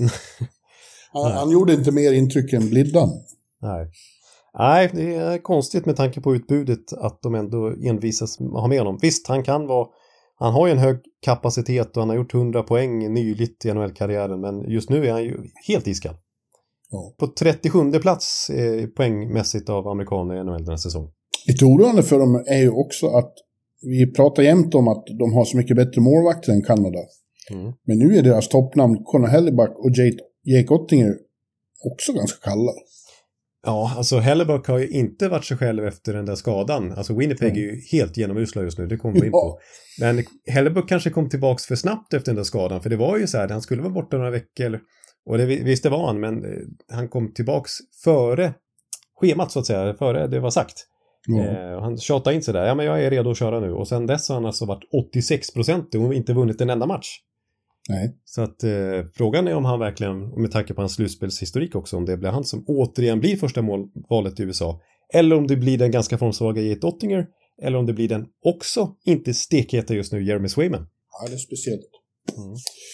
han, han gjorde inte mer intryck än Bliddan. Nej. Nej, det är konstigt med tanke på utbudet att de ändå envisas ha med honom. Visst, han kan vara... Han har ju en hög kapacitet och han har gjort hundra poäng nyligt i N H L-karriären. Men just nu är han ju helt iskall. Ja. På trettiosjunde plats eh, poängmässigt av amerikaner i N H L den här säsongen. Lite oroande för dem är ju också att vi pratar jämt om att de har så mycket bättre målvakter än Kanada. Mm. Men nu är deras toppnamn Connor Hellebuck och Jake, Jake Ottinger också ganska kalla. Ja, alltså Hellebuck har ju inte varit sig själv efter den där skadan. Alltså Winnipeg mm. är ju helt genomusla just nu, det kommer vi in på. Ja. Men Hellebuck kanske kom tillbaks för snabbt efter den där skadan, för det var ju så här, han skulle vara borta några veckor, och det, visst det var han, men han kom tillbaks före schemat så att säga, före det var sagt. Mm. Eh, han tjatade in sig där, ja men jag är redo att köra nu, och sen dess har han alltså varit åttiosex procent och inte vunnit en enda match. Nej. Så att eh, frågan är om han verkligen, med tanke på hans slutspelshistorik också, om det blir han som återigen blir första målvalet i U S A, eller om det blir den ganska formsvaga Jake Oettinger, eller om det blir den också inte stekheta just nu Jeremy Swayman. Ja, det är speciellt. Mm.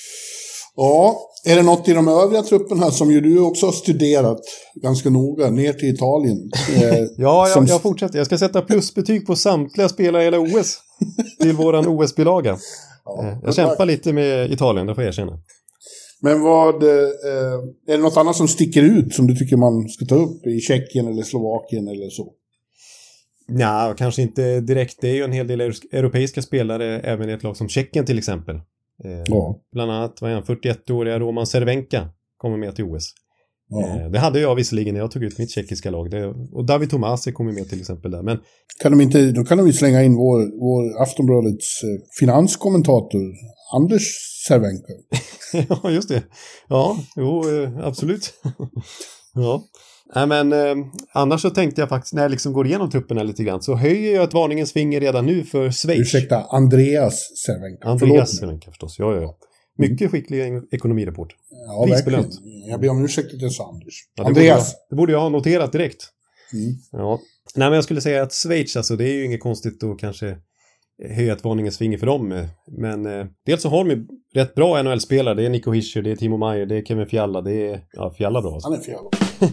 Ja, är det något i de övriga trupperna som ju du också har studerat ganska noga, ner till Italien? Eh, ja, som... jag, jag fortsätter. Jag ska sätta plusbetyg på samtliga spelare i hela O S till våran O S-bilaga. Ja, jag kämpar tack. lite med Italien, det får jag erkänna. Men vad, eh, är det något annat som sticker ut som du tycker man ska ta upp i Tjeckien eller Slovakien eller så? Nej, kanske inte direkt. Det är ju en hel del europeiska spelare även i ett lag som Tjeckien till exempel. Eh, ja. Bland annat var han fyrtioett-åriga Roman Cervenka kommer med till O S. Ja. Eh, det hade jag visserligen när jag tog ut mitt tjeckiska lag. Det, och David Tomasi kommer med till exempel där. Men... Kan de inte, då kan de ju slänga in vår, vår Aftonbladets eh, finanskommentator Anders Cervenka. Ja, just det. Ja, jo, eh, absolut. Ja. Nej, men eh, annars så tänkte jag faktiskt, när jag liksom går igenom trupperna lite grann, så höjer jag ett varningens finger redan nu för Schweiz. Ursäkta, Andreas Cervenka. Andreas Cervenka förstås, ja, ja. Mycket skicklig ekonomireport. Ja, verkligen. Jag ber om ursäkt till dess Anders. Ja, det Andreas. Borde jag, det borde jag ha noterat direkt. Mm. Ja. Nej, men jag skulle säga att Schweiz, alltså det är ju inget konstigt att kanske höja ett varningens finger för dem. Men eh, dels så har de ju rätt bra N H L-spelare. Det är Nico Hischier, det är Timo Meier, det är Kevin Fiala, det är, ja, Fiala bra. Alltså. Han är Fiala.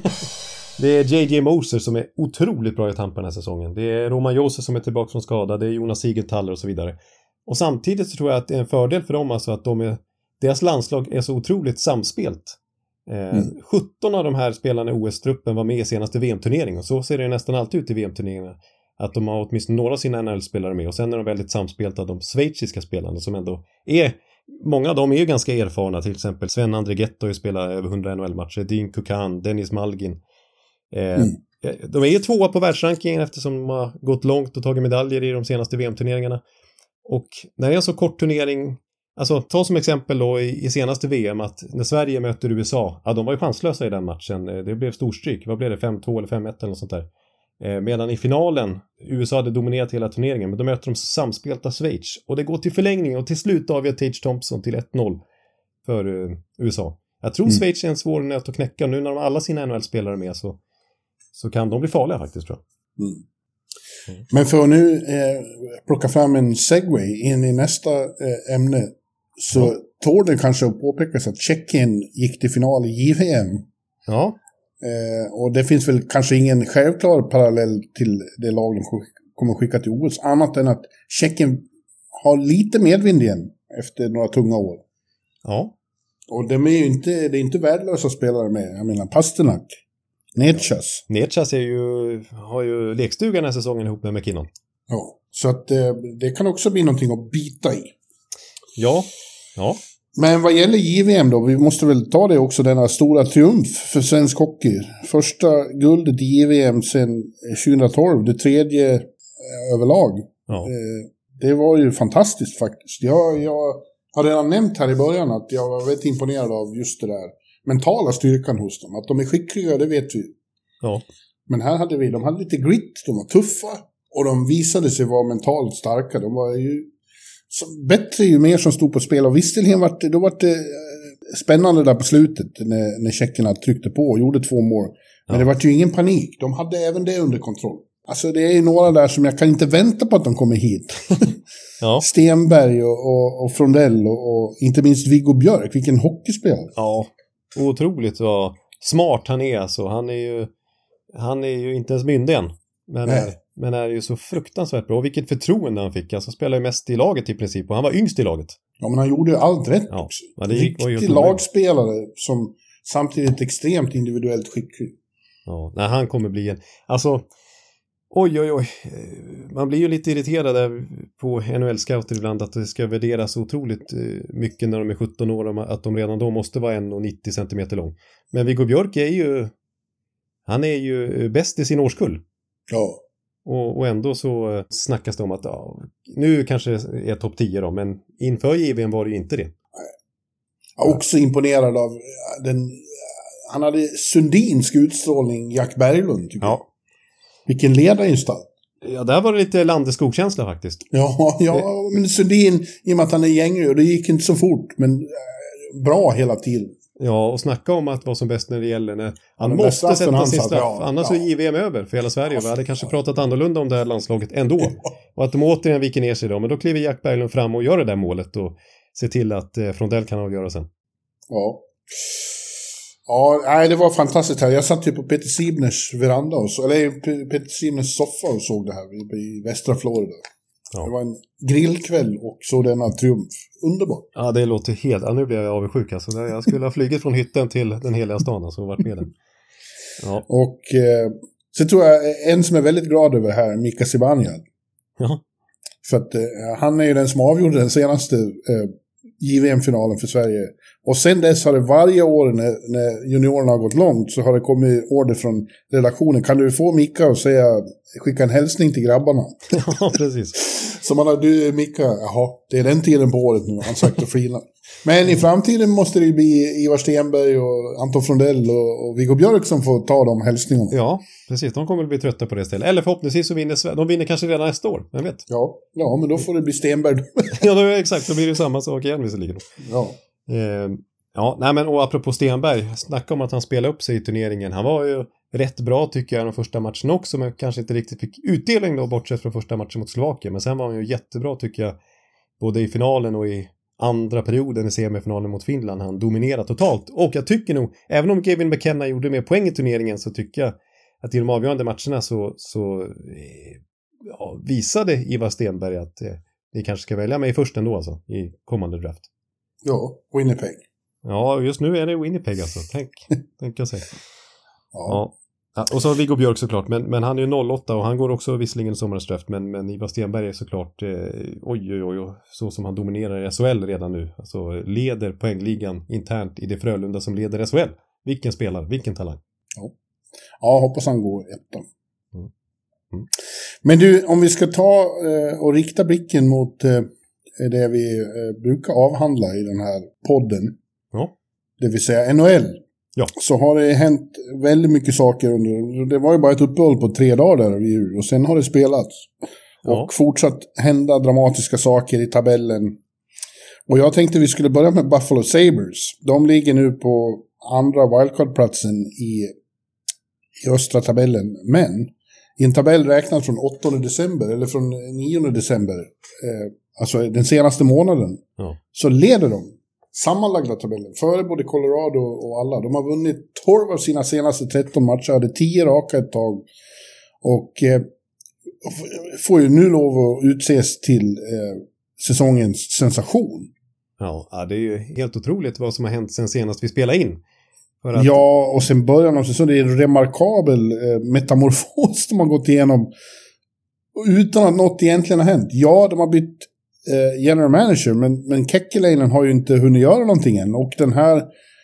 Det är J J Moser som är otroligt bra i Tampa den här säsongen. Det är Roman Josi som är tillbaka från skada. Det är Jonas Siegenthaler och så vidare. Och samtidigt så tror jag att det är en fördel för dem alltså att de är, deras landslag är så otroligt samspelt. Eh, mm. sjutton av de här spelarna i O S-truppen var med i senaste V M-turneringen. Och så ser det nästan alltid ut i V M-turneringarna. Att de har åtminstone några av sina N H L-spelare med. Och sen är de väldigt samspelta, de schweiziska spelarna som ändå är... Många av dem är ju ganska erfarna. Till exempel Sven Andrighetto har ju spelat över hundra N H L-matcher. Dean Kukan, Dennis Malgin. Eh, mm. De är ju tvåa på världsrankingen eftersom de har gått långt och tagit medaljer i de senaste V M-turneringarna. Och när det är en så kort turnering, alltså ta som exempel då i, i senaste V M att när Sverige möter U S A, ja de var ju chanslösa i den matchen, det blev storstryk, vad blev det, fem två eller fem ett eller något sånt där. Eh, medan i finalen, U S A hade dominerat hela turneringen, men då möter de samspelta Schweiz och det går till förlängning och till slut avgör Tage Thompson till ett noll för uh, U S A. Jag tror mm. Schweiz är en svår nöt att knäcka, nu när de har alla sina N H L-spelare med så Så kan de bli farliga faktiskt, tror jag. Mm. Mm. Men för att nu eh, plocka fram en segway in i nästa eh, ämne så mm. tål det kanske att påpekas att Tjeckien gick till final i J V M. Ja. Eh, och det finns väl kanske ingen självklar parallell till det lag de kommer skicka till O S, annat än att Tjeckien har lite medvind igen efter några tunga år. Ja. Och de är ju inte, det är inte värdelösa spelare med. Jag menar Pasternak. Netchas. Ja. Netchas är ju, har ju lekstugan den här säsongen ihop med McKinnon. Ja, så att eh, det kan också bli någonting att bita i. Ja, ja. Men vad gäller J V M då, vi måste väl ta det också, denna stora triumf för svensk hockey. Första guldet i J V M sedan tjugohundratolv, det tredje eh, överlag. Ja. Eh, det var ju fantastiskt faktiskt. Jag, jag har redan nämnt här i början att jag var väldigt imponerad av just det där mentala styrkan hos dem. Att de är skickliga, det vet vi. Ja. Men här hade vi, de hade lite grit, de var tuffa och de visade sig vara mentalt starka. De var ju så, bättre ju mer som stod på spel. Och visserligen var det, då var det eh, spännande där på slutet när, när tjeckerna tryckte på och gjorde två mål. Men ja. Det var ju ingen panik. De hade även det under kontroll. Alltså det är ju några där som jag kan inte vänta på att de kommer hit. Ja. Stenberg och, och, och Frondell och, och inte minst Viggo Björk. Vilken hockeyspelare. Ja, otroligt vad smart han är. Alltså. Han är ju han är ju inte ens myndig än. Men är, men är ju så fruktansvärt bra. Och vilket förtroende han fick. Alltså spelar ju mest i laget i princip. Och han var yngst i laget. Ja, men han gjorde ju allt rätt ja. också. Ja, det riktig lagspelare som samtidigt extremt individuellt skicklig. Ja, nej, han kommer bli en... Alltså... Oj, oj, oj. Man blir ju lite irriterad där på N H L-scouter ibland att det ska värderas otroligt mycket när de är sjutton år, att de redan då måste vara en komma nittio centimeter lång. Men Viggo Björk är ju Han är ju bäst i sin årskull. Ja. Och, och ändå så snackas det om att ja, nu kanske är topp tio då, men inför J V M var det ju inte det. Jag är också imponerad av den, han hade Sundinsk utstrålning, Jack Berglund tycker Ja. jag. Vilken ledarinstall. Ja, där var det lite Landeskog-känsla faktiskt. Ja, ja, men Sundin, i och med att han är gängig, och det gick inte så fort, men äh, bra hela tiden. Ja, och snacka om att vara som bäst när det gäller. När han den måste straffen sätta han sin satt, straff. ja, Annars ja. är J V M över för hela Sverige. Vi hade kanske pratat annorlunda om det här landslaget ändå. Och att de återigen viker ner sig då. Men då kliver Jack Berglund fram och gör det där målet. Och ser till att eh, Frondell kan avgöra sen. Ja. Ja, nej, det var fantastiskt här. Jag satt ju på Peter Sibners veranda, och så, eller P- Peter Sibners soffa och såg det här i, i västra Florida. Ja. Det var en grillkväll och så denna triumf. Underbart. Ja, det låter helt... Ja, nu blir jag avundsjuk. Alltså. Jag skulle ha flugit från hytten till den heliga stan alltså, och varit med den. Ja. Och eh, så tror jag en som är väldigt glad över det här, Mika Zibanejad. Ja. För att eh, han är ju den som avgjorde den senaste eh, J V M-finalen för Sverige. Och sen dess har det varje år när, när juniorerna har gått långt så har det kommit order från redaktionen. Kan du få Mika och säga, skicka en hälsning till grabbarna? Ja, precis. Så man har, du Mika, jaha, det är den tiden på året nu, han sagt och flina. Men i framtiden måste det bli Ivar Stenberg och Anton Frondell och, och Viggo Björk som får ta de hälsningarna. Ja, precis. De kommer att bli trötta på det stället. Eller förhoppningsvis så vinner Sverige. De vinner kanske redan nästa år, jag vet. Ja, ja, men då får det bli Stenberg. Ja, då, exakt. Då blir det samma sak igen visserligen. Ja. Eh, ja, nej men och apropå Stenberg, snacka om att han spelade upp sig i turneringen. Han var ju rätt bra tycker jag de första matchen också, men kanske inte riktigt fick utdelning då bortsett från första matchen mot Slovakien. Men sen var han ju jättebra tycker jag, både i finalen och i andra perioden i semifinalen mot Finland. Han dominerade totalt. Och jag tycker nog, även om Kevin McKenna gjorde mer poäng i turneringen, så tycker jag att i de avgörande matcherna så, så eh, ja, visade Ivar Stenberg att eh, ni kanske ska välja mig först ändå alltså, i kommande draft. Ja, Winnipeg. Ja, just nu är det Winnipeg alltså. Tänk, tänk jag säga. Ja. Ja. Och så Viggo Björk såklart, men, men han är ju noll åtta och han går också visserligen sommarens draft, men, men Ivar Stenberg är såklart eh, oj, oj, oj, så som han dominerar i S H L redan nu. Alltså leder poängligan internt i det Frölunda som leder S H L. Vilken spelare, vilken talang. Ja, ja hoppas han går etta. Mm. Mm. Men du, om vi ska ta eh, och rikta blicken mot eh, det vi eh, brukar avhandla i den här podden. Ja. Det vill säga N H L. Ja. Så har det hänt väldigt mycket saker under, det var ju bara ett uppehåll på tre dagar där vid jul, och sen har det spelats. Ja. Och fortsatt hända dramatiska saker i tabellen. Och jag tänkte vi skulle börja med Buffalo Sabres. De ligger nu på andra wildcard-platsen i, i östra tabellen. Men i en tabell räknad från åttonde december eller från nionde december, eh, alltså den senaste månaden, Ja. så leder de sammanlagda tabellen före både Colorado och alla. De har vunnit tolv av sina senaste tretton matcher, hade tio raka ett tag, och eh, får ju nu lov att utses till eh, säsongens sensation. Ja, det är ju helt otroligt vad som har hänt sen senast vi spelade in. För att... Ja, och sen början av säsongen, det är en remarkabel eh, metamorfos de har gått igenom utan att något egentligen har hänt. Ja, de har bytt eh, general manager, men, men Kekkeläinen har ju inte hunnit göra någonting än, och den här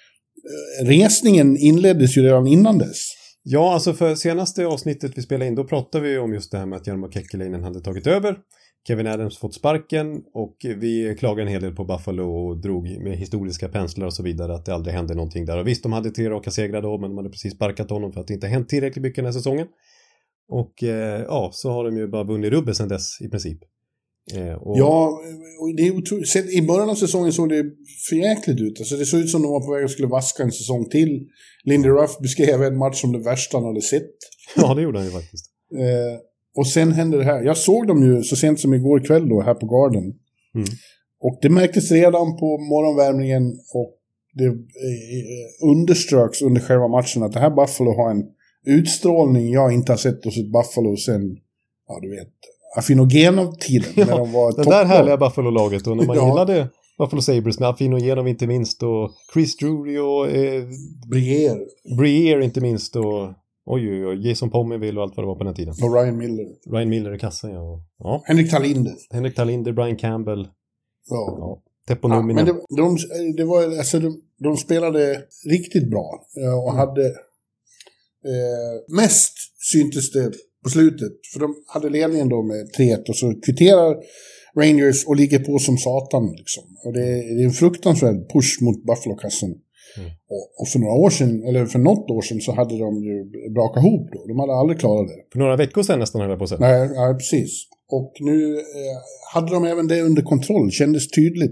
eh, resningen inleddes ju redan innan dess. Ja, alltså för senaste avsnittet vi spelade in, då pratade vi om just det här med att Jarmo Kekkeläinen hade tagit över. Kevin Adams fått sparken, och vi klagade en hel del på Buffalo och drog med historiska penslar och så vidare att det aldrig hände någonting där. Och visst, de hade tre raka segrar då, men de hade precis sparkat honom för att det inte hänt tillräckligt mycket den här säsongen. Och eh, ja, så har de ju bara vunnit rubbet sedan dess i princip. Eh, och... Ja, och det är otroligt. I början av säsongen såg det förjäkligt ut. Alltså det såg ut som de var på väg att skulle vaska en säsong till. Lindy Ruff beskrev en match som det värsta han hade sett. Ja, det gjorde han ju faktiskt. Eh, och sen hände det här. Jag såg dem ju så sent som igår kväll då, här på Garden. Mm. Och det märktes redan på morgonvärmningen, och det eh, underströks under själva matchen att det här Buffalo har en utstrålning jag inte har sett hos ett Buffalo sen, ja du vet, Afinogenov-tiden. Ja, när de var det topplag. där härliga Buffalo-laget, och när man Ja. gillade Buffalo Sabres med Afinogenov inte minst, och Chris Drury och eh, Briere Briere inte minst, och oj, oj, oj, Jason Pominville och allt vad det var på den här tiden. och Ryan Miller. Ryan Miller i kassan, ja. Och, ja. Henrik Talinder. Henrik Talinder, Brian Campbell. Ja. Ja. Teppo Ja, Numinen. men det, de, det var, alltså, de, de spelade riktigt bra, och hade Eh, mest syntes det på slutet. För de hade ledningen då med tre ett och så kvitterar Rangers och ligger på som satan. Liksom. Och det är, det är en fruktansvärd push mot Buffalo-kassen. Mm. Och, och för några år sedan, eller för något år sedan så hade de ju brakat ihop då. De hade aldrig klarat det. För några veckor sedan nästan höll jag på att säga. Nej, nej, precis. Och nu eh, hade de även det under kontroll, kändes tydligt.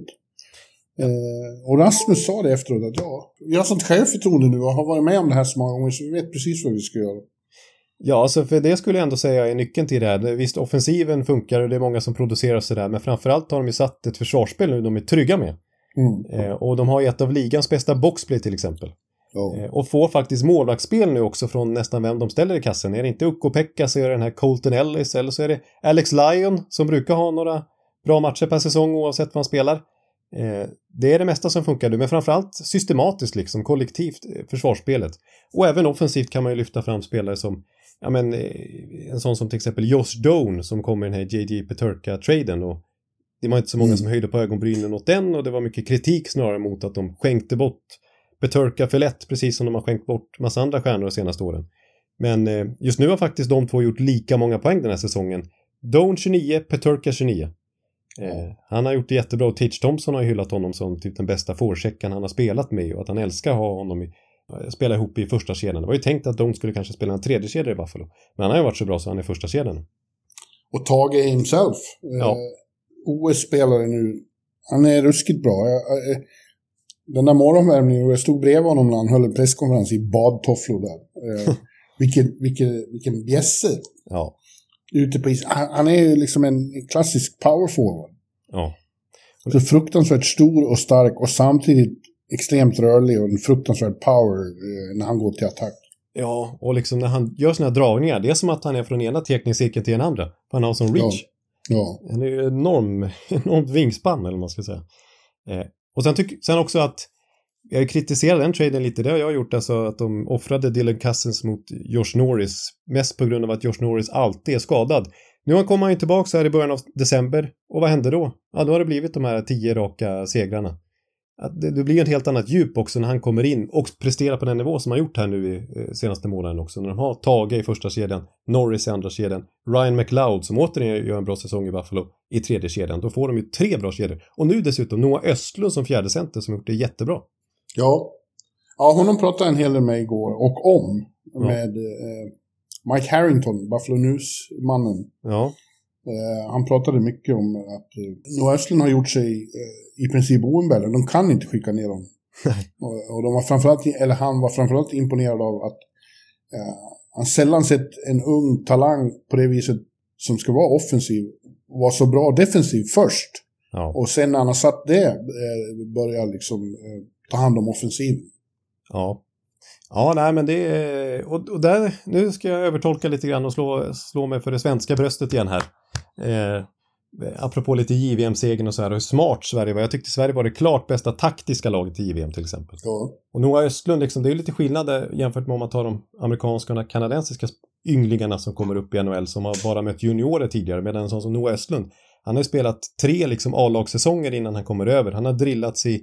Eh, och Rasmus sa det efteråt att ja, vi har sånt självförtroende nu och har varit med om det här så många gånger så vi vet precis vad vi ska göra. Ja, alltså för det skulle jag ändå säga är nyckeln till det här. Visst, offensiven funkar och det är många som producerar sådär, men framförallt har de ju satt ett försvarsspel nu de är trygga med. Mm. Eh, och de har ju ett av ligans bästa boxplay till exempel. Oh. Eh, och får faktiskt målvaktsspel nu också från nästan vem de ställer i kassen. Är det inte Ukko-Pekka så är det den här Colton Ellis eller så är det Alex Lyon som brukar ha några bra matcher per säsong oavsett vad han spelar. Eh, det är det mesta som funkar nu, men framförallt systematiskt liksom, kollektivt eh, försvarsspelet. Och även offensivt kan man ju lyfta fram spelare som ja, men, eh, en sån som till exempel Josh Doan som kommer i den här J J Peterka-traden och det var inte så många mm. som höjde på ögonbrynen åt den och det var mycket kritik snarare mot att de skänkte bort Peterka för lätt, precis som de har skänkt bort massa andra stjärnor de senaste åren. Men eh, just nu har faktiskt de två gjort lika många poäng den här säsongen. Doan tjugonio, Peterka tjugonio. Eh, han har gjort det jättebra och Titch Thompson har ju hyllat honom som typ den bästa forechecken han har spelat med och att han älskar att ha honom i, spela ihop i första kedjan. Det var ju tänkt att Doan skulle kanske spela en tredje kedja i Buffalo. Men han har ju varit så bra så han är första kedjan. Och Tage himself. Ja. Eh, O S-spelare nu. Han är ruskigt bra. Jag, jag, den där morgonvärmningen, jag stod bredvid honom när han höll en presskonferens i badtofflor där. Eh, vilken, vilken, vilken bjässe. Ja. Ute på is. Han, han är ju liksom en klassisk power forward. Ja. Så fruktansvärt stor och stark och samtidigt extremt rörlig och en fruktansvärd power eh, när han går till attack. Ja, och liksom när han gör såna här dragningar, det är som att han är från ena teckningscirkeln till den andra. För han har sån reach. Ja. Ja. Han är ju enorm, enormt vingspann eller vad man ska säga. Eh, och sen, tyck, sen också att jag kritiserar den traden lite, det har jag gjort alltså att de offrade Dylan Cousins mot Josh Norris mest på grund av att Josh Norris alltid är skadad. Nu kommer han ju tillbaka här i början av december och vad händer då? Ja, då har det blivit de här tio raka segrarna. Att det, det blir ett helt annat djup också när han kommer in och presterar på den nivå som han gjort här nu i eh, senaste månaden också. När de har Tage i första kedjan, Norris i andra kedjan, Ryan McLeod som återigen gör en bra säsong i Buffalo i tredje kedjan. Då får de ju tre bra kedjor. Och nu dessutom Noah Östlund som fjärde center som gjort det jättebra. Ja, ja honom pratade en hel del med igår och om med eh, Mike Harrington, Buffalo News-mannen. Ja. Eh, han pratade mycket om att eh, Noah Östlund har gjort sig eh, i princip oumbärlig. De kan inte skicka ner dem. och, och de var framförallt, eller han var framförallt imponerad av att eh, han sällan sett en ung talang på det viset som ska vara offensiv var så bra defensiv först. Ja. Och sen när han har satt det eh, börjar liksom eh, ta hand om offensiv. Ja. Ja, nej men det är, och, och där, nu ska jag övertolka lite grann och slå, slå mig för det svenska bröstet igen här. Eh, apropå lite J V M-segern och så här, och hur smart Sverige var. Jag tyckte Sverige var det klart bästa taktiska laget i J V M till exempel. Ja. Och Noah Östlund, liksom, det är lite skillnad jämfört med om man tar de amerikanska och kanadensiska ynglingarna som kommer upp i N H L som har bara mött juniorer tidigare, medan en sån som Noah Östlund, han har spelat tre liksom A-lagssäsonger innan han kommer över. Han har drillats i,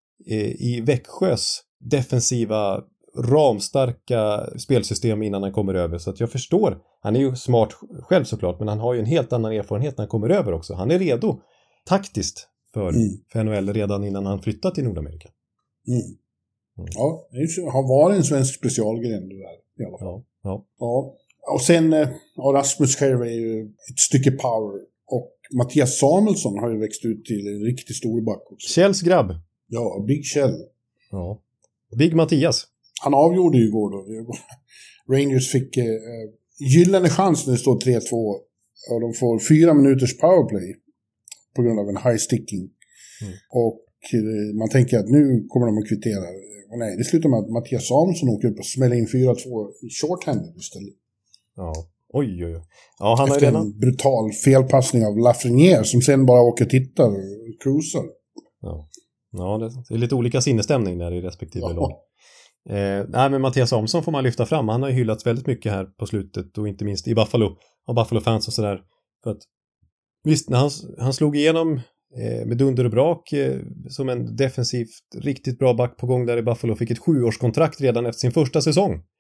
i, i Växjös defensiva ramstarka spelsystem innan han kommer över. Så att jag förstår, han är ju smart själv såklart, men han har ju en helt annan erfarenhet när han kommer över också. Han är redo taktiskt för, mm. för N H L redan innan han flyttat till Nordamerika. Mm. Mm. Ja, det har varit en svensk specialgren det där i alla fall. Ja, ja. Ja. Och sen ja, Rasmus själv är ju ett stycke power och Mattias Samuelsson har ju växt ut till en riktigt stor back också. Kjells grabb. Ja, Big Kjell. Ja. Big Mattias. Han avgjorde ju igår då. Rangers fick eh, gyllene chans när det står tre två. Och de får fyra minuters powerplay på grund av en high sticking. Mm. Och eh, man tänker att nu kommer de att kvittera. Och nej, det slutar med att Mattias Samuelsson åker upp och smäller in fyra två i shorthanded istället. Ja, oj oj oj. Ja, han efter har redan... en brutal felpassning av Lafreniere som sen bara åker och tittar och cruisar. Ja, ja det är lite olika sinnesstämning där i respektive ja. lag. Eh, nej, men Mattias Samuelsson får man lyfta fram. Han har ju hyllats väldigt mycket här på slutet och inte minst i Buffalo av Buffalo-fans och sådär. För att visst, när han, han slog igenom eh, med dunder och brak eh, som en defensivt riktigt bra back på gång där i Buffalo, fick ett sjuårskontrakt redan efter sin första säsong.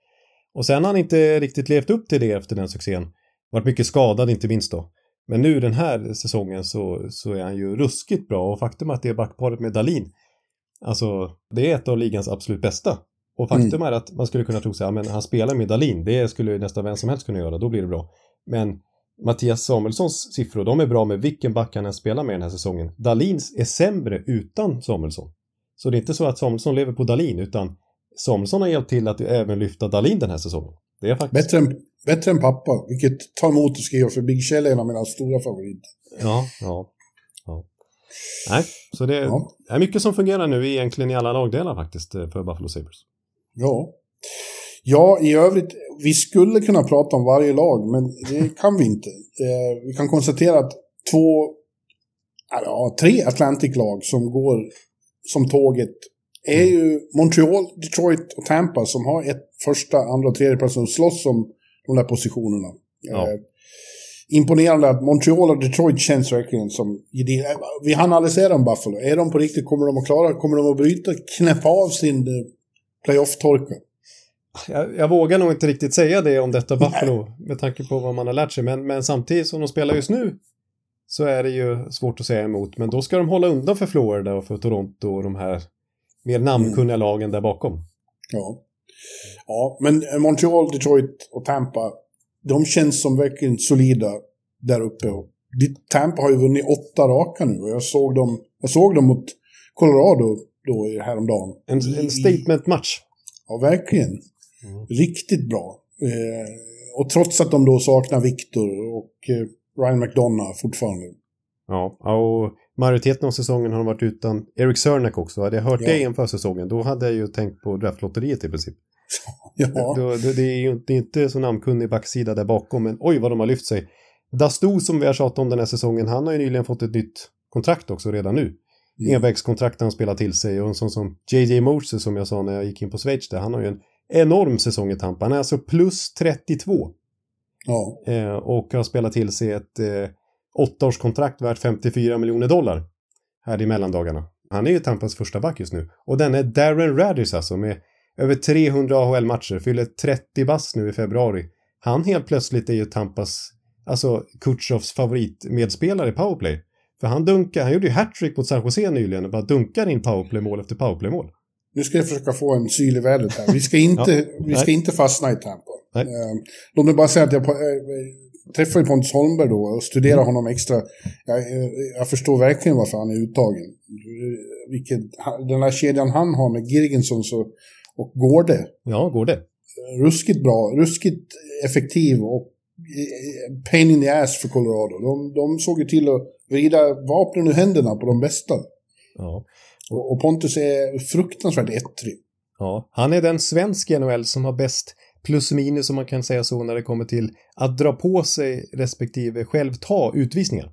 Och sen har han inte riktigt levt upp till det efter den succén. Varit mycket skadad inte minst då. Men nu den här säsongen så, så är han ju ruskigt bra. Och faktum är att det är backparet med Dahlin. Alltså det är ett av ligans absolut bästa. Och faktum mm. är att man skulle kunna tro sig att ja, han spelar med Dahlin. Det skulle nästan vem som helst kunna göra. Då blir det bra. Men Mattias Samuelssons siffror, de är bra med vilken back han än spelar med den här säsongen. Dahlins är sämre utan Samuelsson. Så det är inte så att Samuelsson lever på Dahlin, utan Samuelsson har hjälpt till att även lyfta Dahlin den här säsongen. Det är faktiskt... Bättre än, bättre än pappa, vilket tar emot och skriver för Big Shell är en av mina stora favoriter. Ja, ja, ja. Nej, så det är, ja. är mycket som fungerar nu egentligen i alla lagdelar faktiskt för Buffalo Sabres. Ja. Ja, i övrigt, vi skulle kunna prata om varje lag, men det kan vi inte. Eh, vi kan konstatera att två, ja, tre Atlantic-lag som går som tåget är ju Montreal, Detroit och Tampa som har ett första, andra och tredje plats och slåss om de där positionerna. Ja. Eh, imponerande att Montreal och Detroit känns verkligen som... Vi hann aldrig se dem Buffalo. Är de på riktigt, kommer de att klara, kommer de att bryta, knäppa av sin playoff-torka? Jag, jag vågar nog inte riktigt säga det om detta Buffalo med tanke på vad man har lärt sig. Men, men samtidigt som de spelar just nu så är det ju svårt att säga emot. Men då ska de hålla undan för Florida och för Toronto och de här mer namnkunniga mm. lagen där bakom. Ja. Ja, men Montreal, Detroit och Tampa, de känns som verkligen solida där uppe. Och Tampa har ju vunnit åtta raka nu och jag såg dem, jag såg dem mot Colorado då häromdagen. En, en statement-match. Ja, verkligen. Mm. Riktigt bra. Eh, och trots att de då saknar Victor och eh, Ryan McDonough fortfarande. Ja, och majoriteten av säsongen har de varit utan Eric Cernak också. Hade jag hört ja. det inför säsongen, då hade jag ju tänkt på draftlotteriet i princip. Ja. Då, det, det är ju inte, inte så namnkunnig backsida där bakom, men oj vad de har lyft sig. Dastu som vi har tjatat om den här säsongen, han har ju nyligen fått ett nytt kontrakt också redan nu. Mm. Envägskontrakt han spelar till sig och en sån som J J Moses som jag sa när jag gick in på Schweiz där, han har ju en enorm säsong i Tampa. Han är alltså plus trettiotvå. Ja. Eh, och har spelat till sig ett eh, åttaårskontrakt värt femtiofyra miljoner dollar här i mellandagarna. Han är ju Tampas första back just nu. Och den är Darren Radis alltså med över trehundra A H L-matcher, fyller trettio bass nu i februari. Han helt plötsligt är ju Tampas, alltså Kutjovs favoritmedspelare i powerplay. För han dunkar, han gjorde ju hattrick mot San Jose nyligen och bara dunkar in powerplay-mål efter powerplay-mål. Nu ska jag försöka få en syl i vädret här. Vi ska inte, ja, vi ska inte fastna i Tampa. Nej. Uh, låt mig bara säga att jag uh, träffade Pontus Holmberg då och studerade mm. honom extra. Jag, uh, jag förstår verkligen varför han är uttagen. Uh, vilket, den här kedjan han har med Girgensson så, och Gårde. Ja, Gårde. Uh, ruskigt bra, ruskigt effektiv och uh, pain in the ass för Colorado. De, de såg ju till att vrida vapnen ur händerna på de bästa. Ja. Och, och Pontus är fruktansvärt ettrig. Ja, han är den svensk N H L som har bäst plus minus, som man kan säga så, när det kommer till att dra på sig respektive själv ta utvisningar.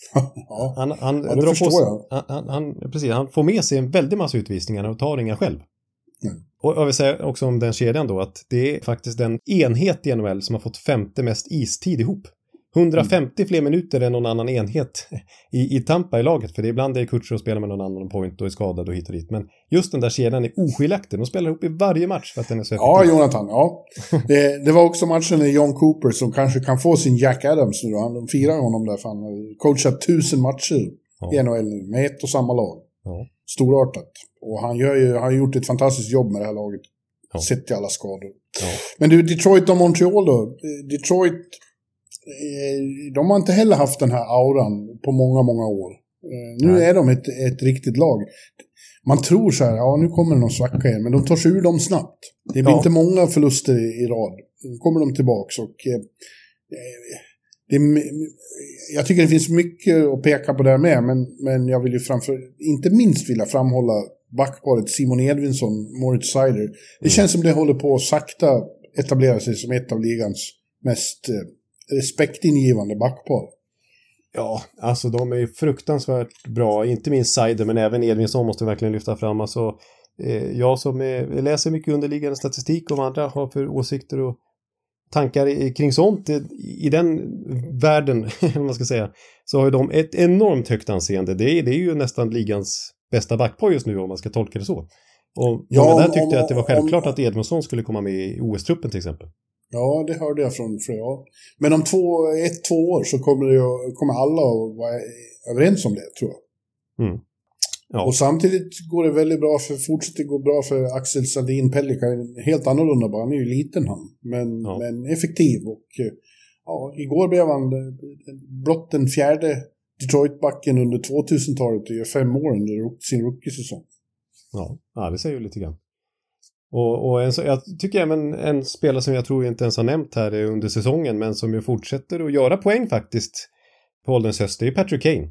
Ja, han, han, ja, drar på sig, jag. Han, han, precis, han får med sig en väldig massa utvisningar och tar inga själv. Mm. Och jag vill säga också om den kedjan då att det är faktiskt den enhet i N H L som har fått femte mest istid ihop. hundrafemtio mm. fler minuter än någon annan enhet i, i Tampa i laget. För det är ibland det är Kutcher och spelar med någon annan point och är skadad och hit och dit. Men just den där kedjan är oskiljaktig. De spelar ihop i varje match för att den är så effektiv. Ja, Jonathan. Ja. det, det var också matchen med John Cooper som kanske kan få sin Jack Adams nu. Han firar honom där för han har coachat tusen matcher ja. i N H L nu med ett och samma lag. Ja. Storartat. Och han, gör ju, han har gjort ett fantastiskt jobb med det här laget. Ja. Sett till alla skador. Ja. Men du, Detroit och Montreal då. Detroit... De har inte heller haft den här auran på många, många år. Nu Nej. är de ett, ett riktigt lag. Man tror så här, ja nu kommer det någon svacka igen, men de tar sig ur dem snabbt. Det blir ja. inte många förluster i, i rad. Nu kommer de tillbaka och eh, det, jag tycker det finns mycket att peka på där med, men, men jag vill ju framför, inte minst vilja framhålla backparet Simon Edvinsson, Moritz Seider. Det mm. känns som det håller på att sakta etablera sig som ett av ligans mest eh, respektingivande backpar. Ja, alltså de är fruktansvärt bra, inte minst Seider men även Edvinsson måste verkligen lyfta fram. Alltså, eh, jag som är, läser mycket underliggande statistik om andra har för åsikter och tankar i, kring sånt i, i den världen, om man ska säga, så har ju de ett enormt högt anseende. Det är, det är ju nästan ligans bästa backpar just nu om man ska tolka det så. Och Ja, många där om- tyckte om- att det var självklart om- att Edmundsson skulle komma med i O S-truppen till exempel. Ja, det hörde jag från flera. Men om två, ett, två år så kommer, det, ju- kommer alla att vara överens om det, tror jag. Mm. Ja. Och samtidigt går det väldigt bra för, fortsätter gå bra för Axel Sandin Pellikka. Helt annorlunda bara, han är ju liten han. Men, Ja. men effektiv. Och ja, igår blev han eh, blott den fjärde Detroit-backen under tvåtusentalet i fem år under sin rookie-säsong. Ja, ja, det säger ju lite grann. Och, och en, så- jag tycker även en spelare som jag tror inte ens har nämnt här under säsongen, men som ju fortsätter att göra poäng faktiskt på ålderns höst, det är Patrick Kane.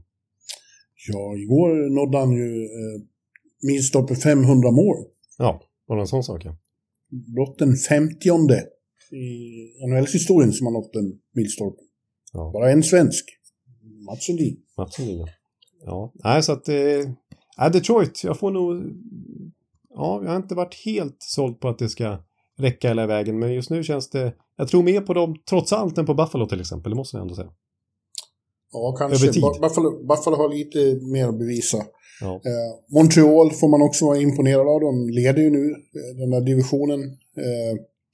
Ja, igår nådde han ju eh, milstolpen femhundra mål. Ja, var det en sån sak, ja. Blott den femtionde i N H L-historien som har nått en milstolpe. Ja. Bara en svensk. Mats Sundin. Matchen ligger. Ja, nej så att... Eh, Detroit, jag får nog... Ja, jag har inte varit helt såld på att det ska räcka hela vägen, men just nu känns det... Jag tror mer på dem trots allt än på Buffalo till exempel, det måste jag ändå säga. Ja, kanske. Över tid. Bu- Buffalo, Buffalo har lite mer att bevisa. Ja, Eh, Montreal får man också vara imponerad av. De leder ju nu eh, den där divisionen. Eh,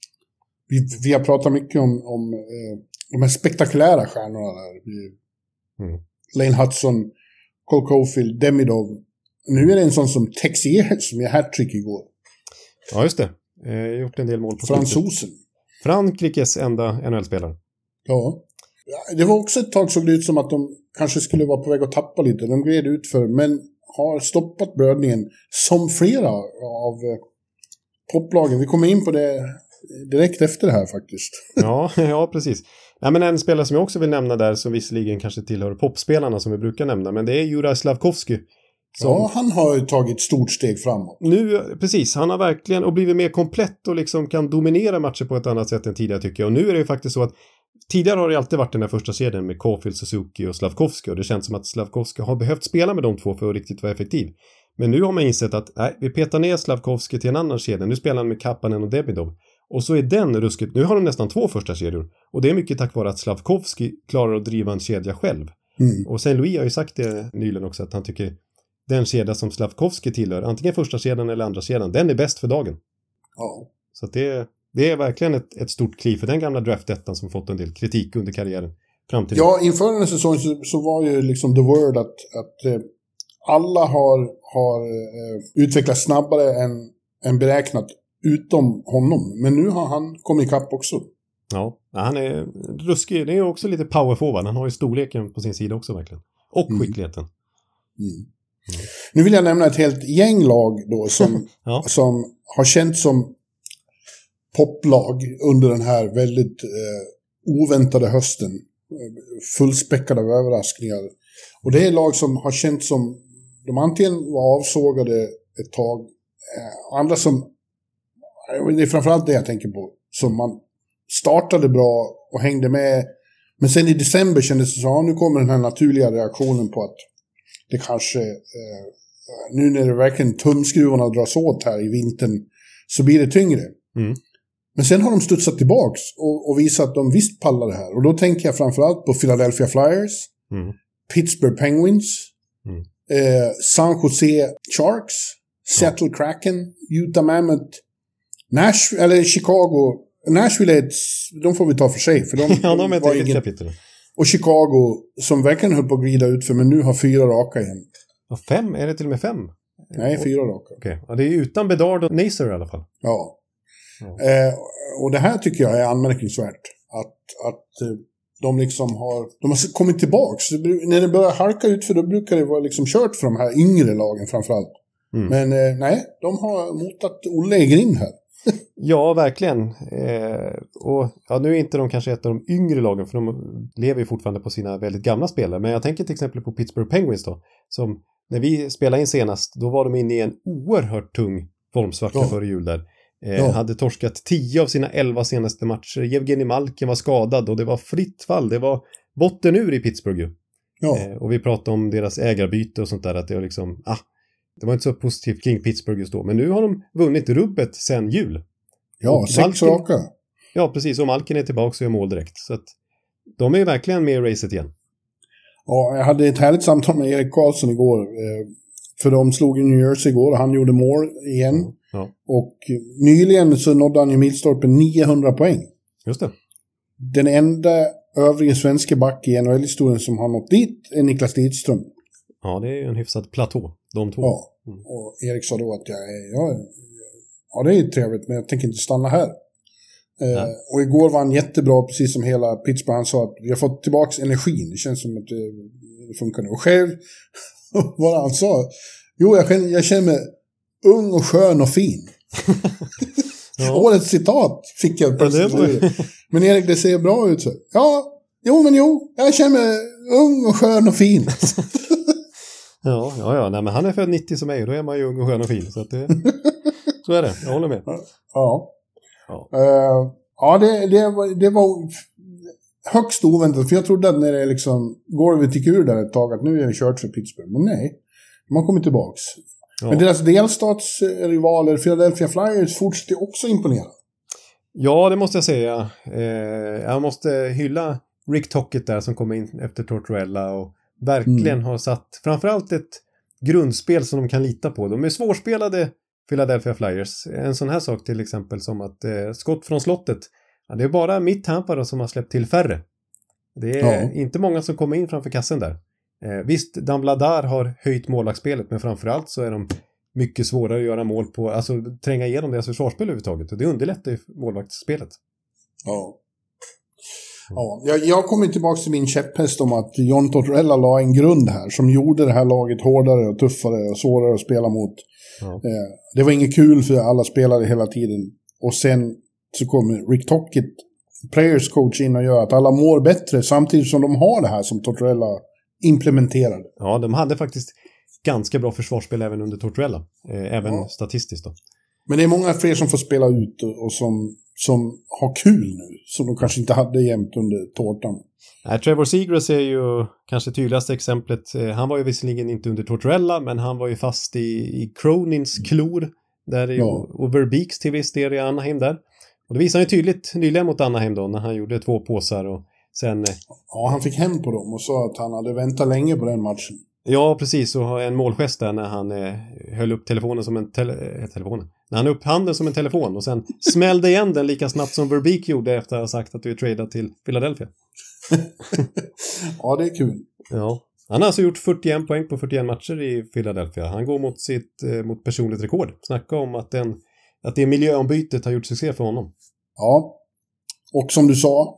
vi, vi har pratat mycket om, om eh, de här spektakulära stjärnorna där. Vi, Mm. Lane Hudson, Cole Caulfield, Demidov. Nu är det en sån som Texier som gör hattrick igår. ja just det. Eh, gjort en del mål på slutet. Fransosen. Frankrikes enda N H L-spelare. Ja. Ja, det var också ett tag såg det ut som att de kanske skulle vara på väg att tappa lite. De gled ut för, men har stoppat blödningen som flera av eh, topplagen. Vi kommer in på det direkt efter det här faktiskt. Ja, ja, precis. Nej, men en spelare som jag också vill nämna där, som visserligen kanske tillhör popspelarna som vi brukar nämna, men det är Juraj Slavkovsky. Som Ja, han har ju tagit ett stort steg framåt. nu, precis, han har verkligen och blivit mer komplett och liksom kan dominera matcher på ett annat sätt än tidigare tycker jag. Och nu är det ju faktiskt så att tidigare har det alltid varit den där första serien med Caulfield, Suzuki och Slavkovsky, och det känns som att Slavkovsky har behövt spela med de två för att riktigt vara effektiv. Men nu har man insett att nej, vi petar ner Slavkovsky till en annan kedja. Nu spelar han med Kapanen och Demidov. Och så är den ruskigt. Nu har de nästan två första kedjor. Och det är mycket tack vare att Slavkovsky klarar att driva en kedja själv. Mm. Och Saint Louis har ju sagt det nyligen också, att han tycker den kedja som Slavkovsky tillhör, antingen första kedjan eller andra kedjan, den är bäst för dagen. Ja. Så att det, det är verkligen ett, ett stort kliv för den gamla draftettan som fått en del kritik under karriären. Fram till Ja, inför den här säsongen så, så var ju liksom the word att, att eh, alla har, har eh, utvecklats snabbare än, än beräknat utom honom. Men nu har han kommit ikapp också. Ja, han är ruskig. Det är ju också lite powerforward. Han har ju storleken på sin sida också verkligen. Och Mm. skickligheten. Mm. Nu vill jag nämna ett helt gäng lag då som, Ja. som har känts som poplag under den här väldigt eh, oväntade hösten. Fullspäckade av överraskningar. Och det är lag som har känts som de antingen var avsågade ett tag, eh, andra som, det är framförallt det jag tänker på, som man startade bra och hängde med, men sen i december kändes det så, ja, nu kommer den här naturliga reaktionen på att det kanske, eh, nu när det verkligen tumskruvarna dras åt här i vintern, så blir det tyngre. Mm. Men sen har de studsat tillbaks och, och visat att de visst pallar det här. Och då tänker jag framförallt på Philadelphia Flyers, Mm. Pittsburgh Penguins, Mm. eh, San Jose Sharks, Seattle Kraken, Utah Mammoth, Nash, eller Chicago. Nashville är ett, de får vi ta för sig. För de, Ja, de är ett var eget ingen, kapitel. och Chicago, som verkligen höll på att glida ut för, men nu har fyra raka igen. Ja, fem? Är det till och med fem? Nej, fyra raka. Okej, ja, det är utan Bedard och Naser i alla fall. Ja. Ja. Eh, och det här tycker jag är anmärkningsvärt. Att, att eh, de liksom har, de har kommit tillbaks. Det, när det börjar halka ut, för då brukar det vara liksom kört för de här yngre lagen framförallt. Mm. Men eh, nej, de har motat Olle i grind här. Ja, verkligen. Eh, och ja, nu är inte de kanske ett av de yngre lagen, för de lever ju fortfarande på sina väldigt gamla spelare. Men jag tänker till exempel på Pittsburgh Penguins då, som när vi spelade in senast, då var de inne i en oerhört tung formsvacka Ja. före jul där. Eh, Ja. Hade torskat tio av sina elva senaste matcher. Evgeni Malkin var skadad och det var fritt fall. Det var botten ur i Pittsburgh ju. Ja. Eh, och vi pratade om deras ägarbyte och sånt där, att det var liksom, ah, det var inte så positivt kring Pittsburgh just då. Men nu har de vunnit rubbet sen jul. Ja, och sex Malkin- raka. Ja, precis. Och Malkin är tillbaka och gör mål direkt. Så att de är verkligen med i racet igen. Ja, jag hade ett härligt samtal med Erik Karlsson igår. Eh, För de slog i New Jersey igår och han gjorde mål igen. Mm. Ja. Och nyligen så nådde han i milstolpen niohundra poäng. Just det. Den enda övriga svenska back i N H L-historien som har nått dit är Niklas Lidström. Ja, det är ju en hyfsad platå, de två. Ja, Mm. och Erik sa då att jag är, ja, ja, det är trevligt, men jag tänker inte stanna här. Eh, och igår var han jättebra, precis som hela Pittsburgh. Han sa att vi har fått tillbaka energin. Det känns som att det, det funkar nu. Och själv, vad han sa? Jo, jag känner, jag känner mig ung och skön och fin. Ja. Årets citat fick jag plötsligt. Ja, det men Erik, det ser bra ut så. Ja, jo men jo, jag känner mig ung och skön och fin. Ja, ja, ja. Nej, men han är född nittio som mig och då är man ju ung och skön och fin. Så, att det, så är det, jag håller med. Ja. Ja, uh, ja det, det, var, det var högst oväntat. För jag trodde att när det liksom går vi till kur där ett tag att nu är det kört för Pittsburgh. Men nej, man kommer tillbaks. ja. Men deras delstatsrivaler Philadelphia Flyers fortsätter också imponera. Ja, det måste jag säga. Eh, jag måste hylla Rick Tocchet där som kom in efter Tortorella och verkligen Mm. har satt framförallt ett grundspel som de kan lita på. De är svårspelade Philadelphia Flyers. En sån här sak till exempel som att eh, skott från slottet. Ja, det är bara mitt Tampa då som har släppt till färre. Det är Ja. inte många som kommer in framför kassen där. Eh, visst, Dambladar har höjt målvaktsspelet, men framförallt så är de mycket svårare att göra mål på, alltså tränga igenom deras försvarsspel överhuvudtaget. Och det underlättar ju målvaktsspelet. Ja. Ja, jag, jag kommer tillbaka till min käpphäst om att John Tortorella la en grund här som gjorde det här laget hårdare och tuffare och svårare att spela mot. Ja. Eh, det var inget kul för alla spelare hela tiden. Och sen så kommer Rick Tocchet, players coach, in och gör att alla mår bättre samtidigt som de har det här som Tortorella implementerade. Ja, de hade faktiskt ganska bra försvarsspel även under Tortorella. Eh, även Ja. statistiskt då. Men det är många fler som får spela ut och, och som, som har kul nu. Som de kanske inte hade jämt under tårtan. Nej, Trevor Zegras är ju kanske tydligaste exemplet. Eh, han var ju visserligen inte under Tortorella, men han var ju fast i, i Cronins klor. Där är ju, Ja. och Verbeeks till viss del i Anaheim där. Och det visade han ju tydligt nyligen mot Anaheim då, när han gjorde två påsar och sen... Eh, Ja, han fick hem på dem och sa att han hade väntat länge på den matchen. ja, precis. Och en målgest där när han eh, höll upp telefonen som en... Tele- eh, telefonen. När han upp handen som en telefon och sen smällde igen den lika snabbt som Verbeek gjorde efter att ha sagt att du är tradad till Philadelphia. Ja, det är kul. Ja. Han har alltså gjort fyrtioen poäng på fyrtioen matcher i Philadelphia. Han går mot sitt eh, mot personligt rekord. Snacka om att, den, att det miljöombytet har gjort succé för honom. Ja, och som du sa,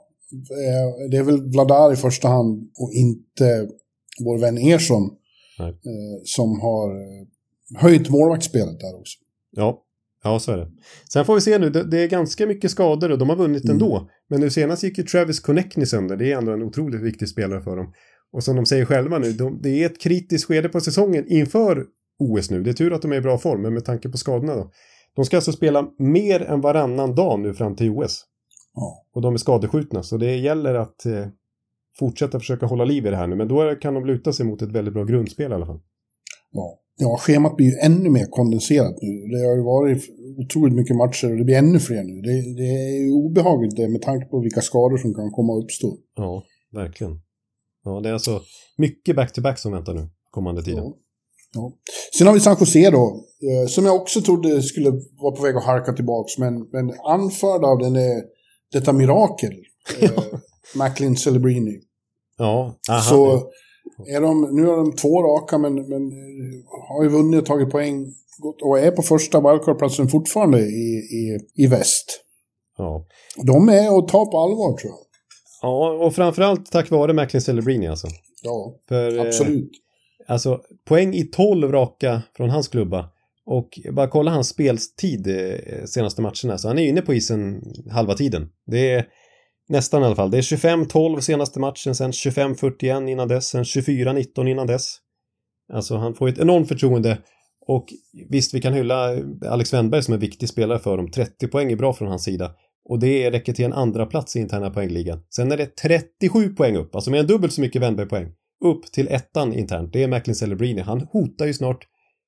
eh, det är väl Vladar i första hand och inte vår vän Ersson Nej. eh, som har eh, höjt målvaktsspelet där också. Ja. Ja, så är det. Sen får vi se nu, det, det är ganska mycket skador och de har vunnit Mm. ändå. Men nu senast gick ju Travis Konechny sönder. Det är ändå en otroligt viktig spelare för dem. Och som de säger själva nu, de, det är ett kritiskt skede på säsongen inför O S nu. Det är tur att de är i bra form, men med tanke på skadorna då. De ska alltså spela mer än varannan dag nu fram till O S. Ja. Och de är skadeskjutna, så det gäller att eh, fortsätta försöka hålla liv i det här nu. Men då kan de luta sig mot ett väldigt bra grundspel i alla fall. Ja. Ja, schemat blir ju ännu mer kondenserat nu. Det har ju varit otroligt mycket matcher och det blir ännu fler nu. Det, det är ju obehagligt det med tanke på vilka skador som kan komma att uppstå. Ja, verkligen. Ja, det är alltså mycket back-to-back som väntar nu, kommande tiden. Ja. Ja. Sen har vi San Jose då, eh, som jag också trodde skulle vara på väg att harka tillbaks, men, men anförd av den är detta mirakel, eh, Macklin Celebrini. Ja, aha, Så är de, nu har de två raka, men, men har ju vunnit och tagit poäng och är på första wildcard-platsen fortfarande i, i, i väst. ja. De är att ta på allvar, tror jag. Ja, och framförallt tack vare Macklin Celebrini alltså. Ja, För, absolut. Eh, alltså, poäng i tolv raka från hans klubba. Och bara kolla hans speltid eh, senaste matcherna. Så han är inne på isen halva tiden. Det är nästan i alla fall. Det är tjugofem tolv senaste matchen, sen tjugofem fyrtioen innan dess, sen tjugofyra nitton innan dess. Alltså han får ett enormt förtroende. Och visst, vi kan hylla Alex Wennberg som en viktig spelare för dem. trettio poäng är bra från hans sida. Och det räcker till en andra plats i interna poängligan. Sen är det trettiosju poäng upp. Alltså med en dubbelt så mycket Wennberg-poäng. Upp till ettan internt. Det är Macklin Celebrini. Han hotar ju snart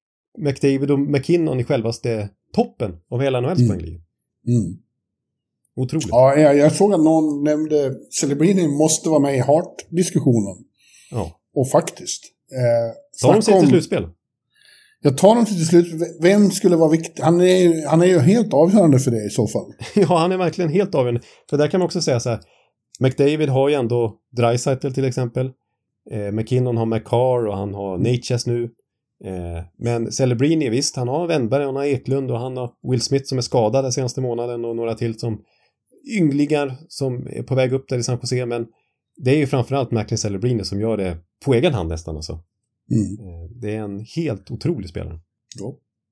McDavid och McKinnon i självaste toppen av hela N H L:s Mm. poängliga. Mm. Otroligt. Ja, jag, jag såg att någon nämnde Celebrini måste vara med i Hart-diskussionen. Ja. Och faktiskt. Eh, Tar de sig snacka till om- slutspel? Jag tar dem till slut. Vem skulle vara viktig? Han är, han är ju helt avgörande för det i så fall. Ja, han är verkligen helt avgörande. För där kan man också säga så här. McDavid har ju ändå Draisaitl till exempel. Eh, McKinnon har McCarr och han har Natchez nu. Eh, men Celebrini, visst, han har Wennberg, han har Eklund och han har Will Smith som är skadad den senaste månaden och några till som ynglingar som är på väg upp där i San Jose. Men det är ju framförallt Macklin Celebrini som gör det på egen hand nästan alltså. Mm. Det är en helt otrolig spelare. Ja.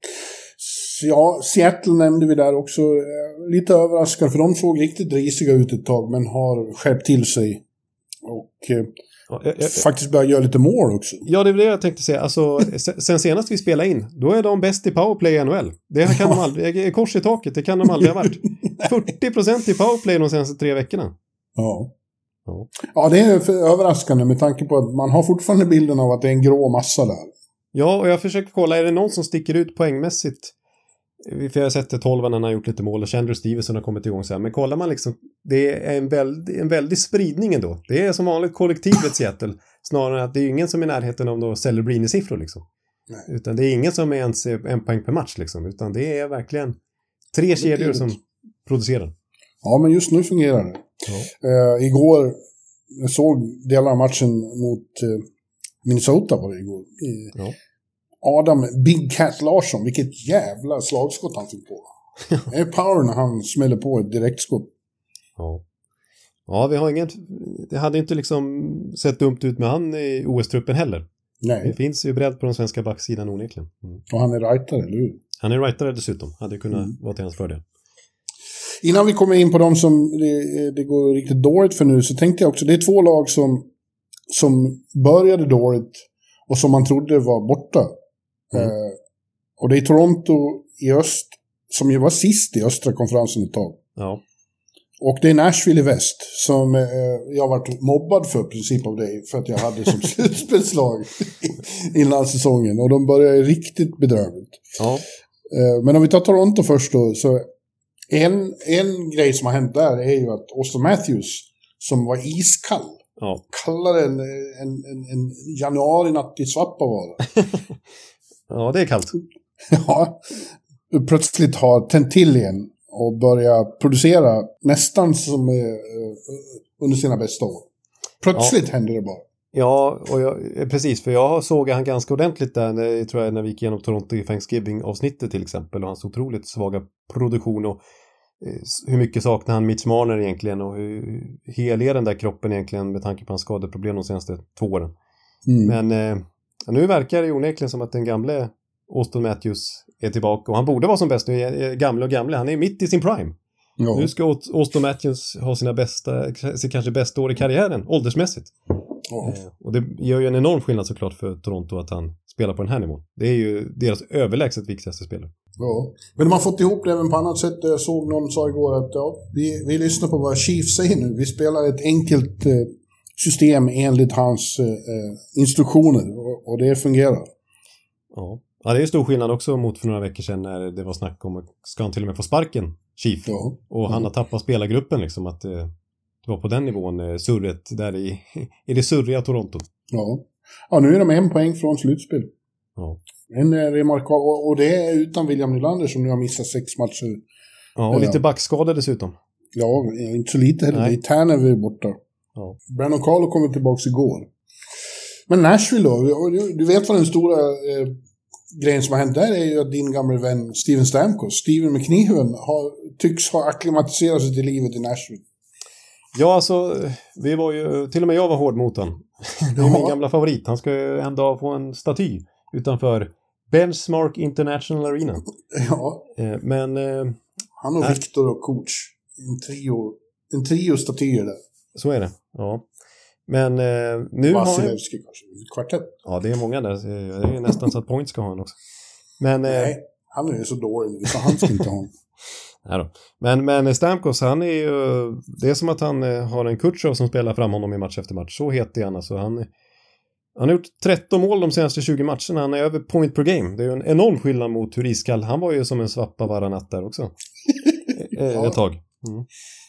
Ja, Seattle nämnde vi där också. Lite överraskande för de såg riktigt risiga ut ett tag men har skärpt till sig. Och ja, jag, jag, faktiskt börjar göra lite mål också. Ja, det är det jag tänkte säga. Alltså, sen senast vi spelade in, då är de bäst i powerplay i N H L. Det kan de aldrig, kors i taket, det kan de aldrig ha varit. fyrtio procent i powerplay de senaste tre veckorna. Ja. Ja. Ja, det är överraskande med tanke på att man har fortfarande bilden av att det är en grå massa där. Ja, och jag försöker kolla, är det någon som sticker ut poängmässigt? För jag har sett det tolvan när han har gjort lite mål och Chandler Stevenson har kommit igång så här. Men kollar man liksom, det är en väldig, en väldig spridning ändå. Det är som vanligt kollektivet Seattle. Snarare att det är ingen som är i närheten av då Celebrini-siffror liksom. Nej. Utan det är ingen som är ens en poäng per match liksom. Utan det är verkligen tre kedjor som producerar. Ja, men just nu fungerar det. Ja. Uh, igår, jag såg delar av matchen mot uh, Minnesota var det igår. I, ja. Adam Big Cat Larsson, vilket jävla slagskott han fick på. Det är power när han smäller på ett direktskott. Ja. Ja, vi har inget, det hade inte liksom sett dumt ut med han i O S-truppen heller. Nej. Det finns ju bredd på den svenska backsidan onekligen. Mm. Och han är rightare, eller hur? Han är rightare dessutom. Hade kunnat mm. vara till hans fördel. Innan vi kommer in på dem som det, det går riktigt dåligt för nu så tänkte jag också, det är två lag som, som började dåligt och som man trodde var borta. Mm. Uh, och det är Toronto i öst som ju var sist i östra konferensen ett tag. Ja. Och det är Nashville i väst som uh, jag har varit mobbad för princip av dig för att jag hade som slutspelslag innan säsongen. Och de började riktigt bedrövligt. Ja. Uh, men om vi tar Toronto först då, så en, en grej som har hänt där är ju att Auston Matthews som var iskall ja. kallade en, en, en, en januari-natt i Svappavaara. Ja, det är kallt. Ja, plötsligt har tänt till igen och börjat producera nästan som uh, under sina bästa år. Plötsligt ja. händer det bara. Ja, och jag, precis, för jag såg han ganska ordentligt där när, tror jag, när vi gick igenom Toronto i Thanksgiving-avsnittet till exempel och hans otroligt svaga produktion och eh, hur mycket saknar han Mitch Marner egentligen och hur hel är den där kroppen egentligen med tanke på hans skadeproblem de senaste två åren. Mm. Men eh, nu verkar det onekligen som att den gamle Auston Matthews är tillbaka och han borde vara som bäst nu, är gamle och gamle, han är mitt i sin prime. Ja. Nu ska Auston Matthews ha sina bästa, kanske bästa år i karriären, åldersmässigt. Ja. Eh, och det gör ju en enorm skillnad såklart för Toronto att han spelar på den här nivån. Det är ju deras överlägset viktigaste spelare. Ja, men de har fått ihop det även på annat sätt. Jag såg någon sa igår att ja, vi, vi lyssnar på vad Chief säger nu. Vi spelar ett enkelt eh, system enligt hans eh, instruktioner och, och det fungerar. Ja. Ja, det är stor skillnad också mot för några veckor sedan när det var snack om att ska han till och med få sparken, Chief. Ja. Och han mm. har tappat spelargruppen liksom att eh, det var på den nivån eh, surret där i, i det surriga Toronto. Ja. Ja, nu är de en poäng från slutspel. Ja. En eh, remarkabel, och, och det är utan William Nylander som nu har missat sex matcher. Ja, och lite backskada dessutom. Ja, inte så lite heller. Nej. Det är Tanev är borta. Ja. Brandon Carlo kommer tillbaka igår. Men Nashville då, du vet vad den stora eh, grejen som har hänt där är ju att din gamla vän Steven Stamkos, Steven McNiven, har, tycks ha akklimatiserat sig till livet i Nashville. Ja, alltså, vi var ju, till och med jag var hård mot han. Det är ja. min gamla favorit. Han ska ju en dag få en staty utanför Benchmark International Arena. Ja. Eh, men... Eh, han och äh, Victor och coach. En trio, en trio statyer där. Så är det, ja. Men eh, nu Vasilevski har... kanske, kvartett. Ja, det är många där. Det är nästan så att Point ska ha en också. Men, Nej, eh, han är så dålig nu, så han ska inte ha en. Nej då. Men, men Stamkos, han är ju... Det är som att han eh, har en Kutjov som spelar fram honom i match efter match. Så heter han alltså. Han, han har gjort tretton mål de senaste tjugo matcherna. Han är över point per game. Det är ju en enorm skillnad mot hur iskall. Han var ju som en svappa varje natt där också. ja. Ett tag. Mm.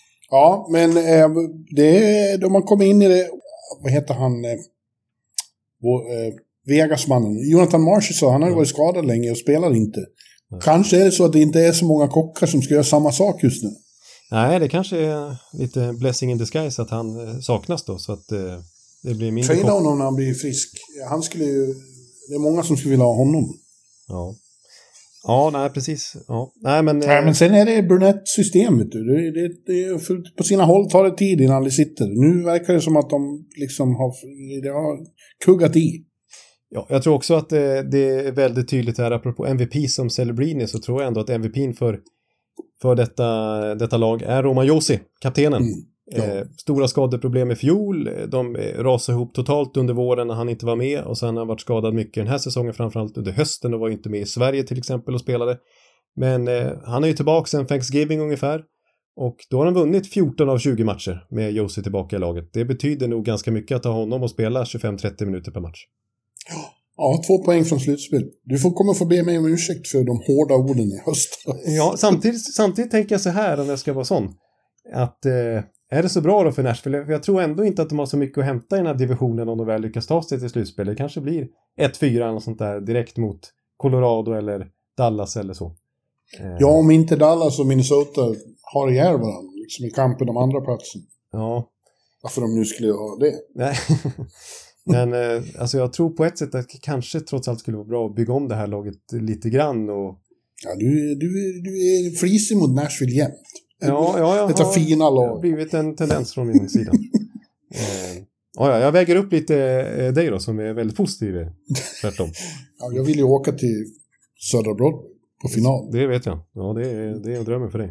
Ja, men eh, det är, då man kommer in i det... Vad heter han? Eh, vår, eh, Vegasmannen. Jonathan Marsh sa, han har varit skadad länge och spelar inte. Mm. Kanske är det så att det inte är så många kockar som ska göra samma sak just nu. Nej, det kanske är lite blessing in disguise att han saknas då, så att eh, det blir mindre... Traina honom när han blir frisk. Han skulle ju... Det är många som skulle vilja ha honom. Ja. Ja, nej, precis. Ja. Nej, men, nej, men sen är det Burnett-systemet. Det, det, det, på sina håll tar det tid innan det sitter. Nu verkar det som att de liksom har, det har kuggat i. Ja, jag tror också att det, det är väldigt tydligt här, apropå M V P som Celebrini, så tror jag ändå att M V P:n för, för detta, detta lag är Roman Josi, kaptenen. Mm. Ja. Eh, stora skadeproblem i fjol, de rasade ihop totalt under våren när han inte var med, och sen har han varit skadad mycket den här säsongen, framförallt under hösten, och var inte med i Sverige till exempel och spelade. Men eh, han är ju tillbaka sen Thanksgiving ungefär, och då har han vunnit fjorton av tjugo matcher med Josi tillbaka i laget. Det betyder nog ganska mycket att ha honom och spela tjugofem till trettio minuter per match. Ja, två poäng från slutspel. Du får komma och få be mig om ursäkt för de hårda orden i höst. Ja, samtidigt, samtidigt tänker jag så här, om jag ska vara sån, att eh, är det så bra då för Nashville? För jag tror ändå inte att de har så mycket att hämta i den här divisionen om de väl lyckas ta sig till slutspel. Det kanske blir ett fyra eller sånt där direkt mot Colorado eller Dallas eller så. Eh. Ja, om inte Dallas och Minnesota har ihjäl varandra liksom i kampen om andra platsen. Ja. Varför de nu skulle ha det? Nej. Men eh, alltså jag tror på ett sätt att det kanske trots allt skulle vara bra att bygga om det här laget lite grann. Och... Ja, du, du, du är frisig mot Nashville jämt. Ja, ja, jag Detta har fina lag. Det blivit en tendens från min sida. eh, ja, jag väger upp lite eh, dig då, som är väldigt positiv. Tvärtom. Ja, jag vill ju åka till Södra Broadway på final. Det vet jag. Ja, det är, det är en dröm för dig.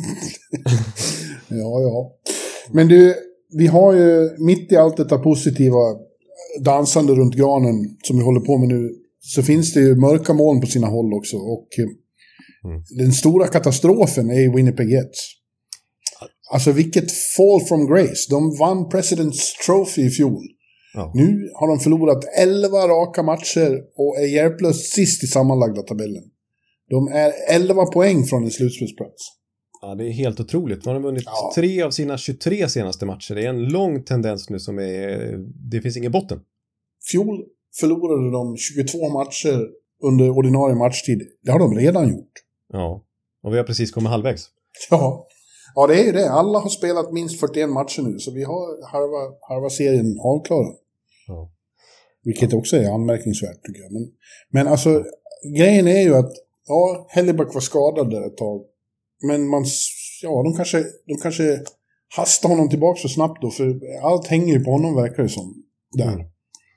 ja, ja. Men du, vi har ju mitt i allt detta positiva dansande runt granen som vi håller på med nu, så finns det ju mörka moln på sina håll också, och mm. den stora katastrofen är Winnipeg Jets. Alltså vilket fall from grace. De vann President's Trophy i fjol. Ja. Nu har de förlorat elva raka matcher och är hjälplöst sist i sammanlagda tabellen. De är elva poäng från en slutspelsplats. Ja, det är helt otroligt. De har vunnit ja. tre av sina tjugotre senaste matcher. Det är en lång tendens nu som är... Det finns ingen botten. Fjol förlorade de tjugotvå matcher under ordinarie matchtid. Det har de redan gjort. Ja, och vi har precis kommit halvvägs. Ja, ja det är ju det. Alla har spelat minst fyrtioen matcher nu, så vi har halva, halva serien avklarad. Ja. Vilket också är anmärkningsvärt tycker jag. Men, men alltså, grejen är ju att ja, Hellebuyck var skadad där ett tag. Men man, ja, de kanske, de kanske hastar honom tillbaka så snabbt då, för allt hänger ju på honom verkar det som där. Mm.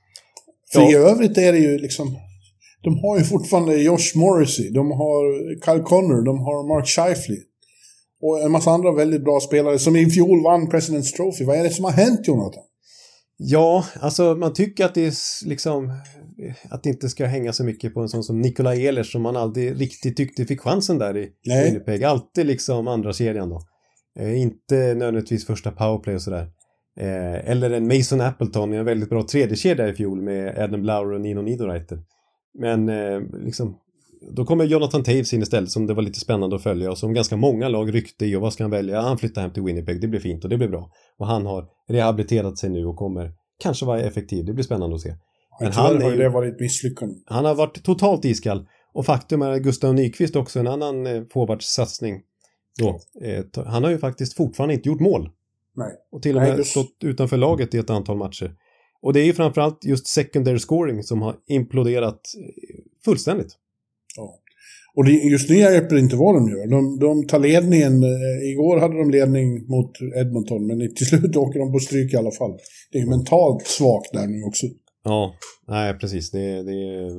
För ja. I övrigt är det ju liksom, de har ju fortfarande Josh Morrissey, de har Kyle Connor, de har Mark Scheifele och en massa andra väldigt bra spelare som i fjol vann President's Trophy. Vad är det som har hänt, Jonathan? Ja, alltså man tycker att det är liksom att det inte ska hänga så mycket på en sån som Nikolaj Ehlers som man aldrig riktigt tyckte fick chansen där i Winnipeg. Alltid liksom andra serien då. Eh, inte nödvändigtvis första powerplay och sådär. Eh, eller en Mason Appleton i en väldigt bra tredje kedja i fjol med Adam Blauer och Nino Niederreiter. Men eh, liksom då kommer Jonathan Toews in istället som det var lite spännande att följa och som ganska många lag ryckte i, och vad ska han välja? Han flyttar hem till Winnipeg, det blir fint och det blir bra. Och han har rehabiliterat sig nu och kommer kanske vara effektiv, det blir spännande att se. Men han har ju det varit misslyckande. Han har varit totalt iskall. Och faktum är att Gustav Nyqvist också en annan eh, forwardssatsning då. Eh, han har ju faktiskt fortfarande inte gjort mål. Nej. Och till och med Nej, det... stått utanför laget i ett antal matcher. Och det är ju framförallt just secondary scoring som har imploderat fullständigt. Ja. Och det, just nu hjälper det inte vad de gör. De, de tar ledningen. Eh, igår hade de ledning mot Edmonton, men till slut åker de på stryk i alla fall. Det är ju mentalt svagt där nu också. Ja, nej precis. Det, det,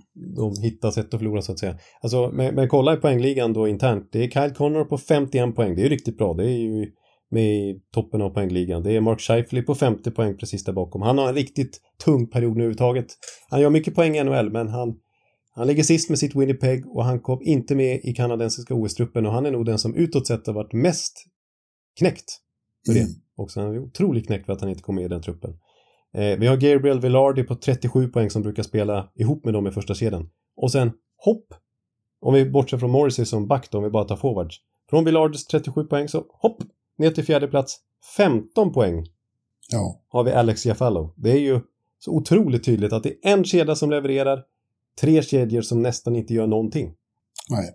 de hittar sätt att förlora så att säga. Alltså, men, men kolla i poängligan då internt. Det är Kyle Connor på femtioen poäng. Det är ju riktigt bra. Det är ju med i toppen av poängligan. Det är Mark Scheifele på femtio poäng precis där bakom. Han har en riktigt tung period nu överhuvudtaget. Han gör mycket poäng i N H L, men han, han ligger sist med sitt Winnipeg och han kom inte med i kanadensiska O S-truppen, och han är nog den som utåt sett har varit mest knäckt för det. Mm. Också han är otroligt knäckt för att han inte kom med i den truppen. Eh, vi har Gabriel Vilardi på trettiosju poäng som brukar spela ihop med dem i första kedjan. Och sen hopp, om vi bortser från Morrissey som back då, om vi bara tar forwards. Från Vilardis trettiosju poäng så hopp, ner till fjärde plats, femton poäng. Ja. Har vi Alex Iafallo. Det är ju så otroligt tydligt att det är en kedja som levererar, tre kedjor som nästan inte gör någonting. Nej.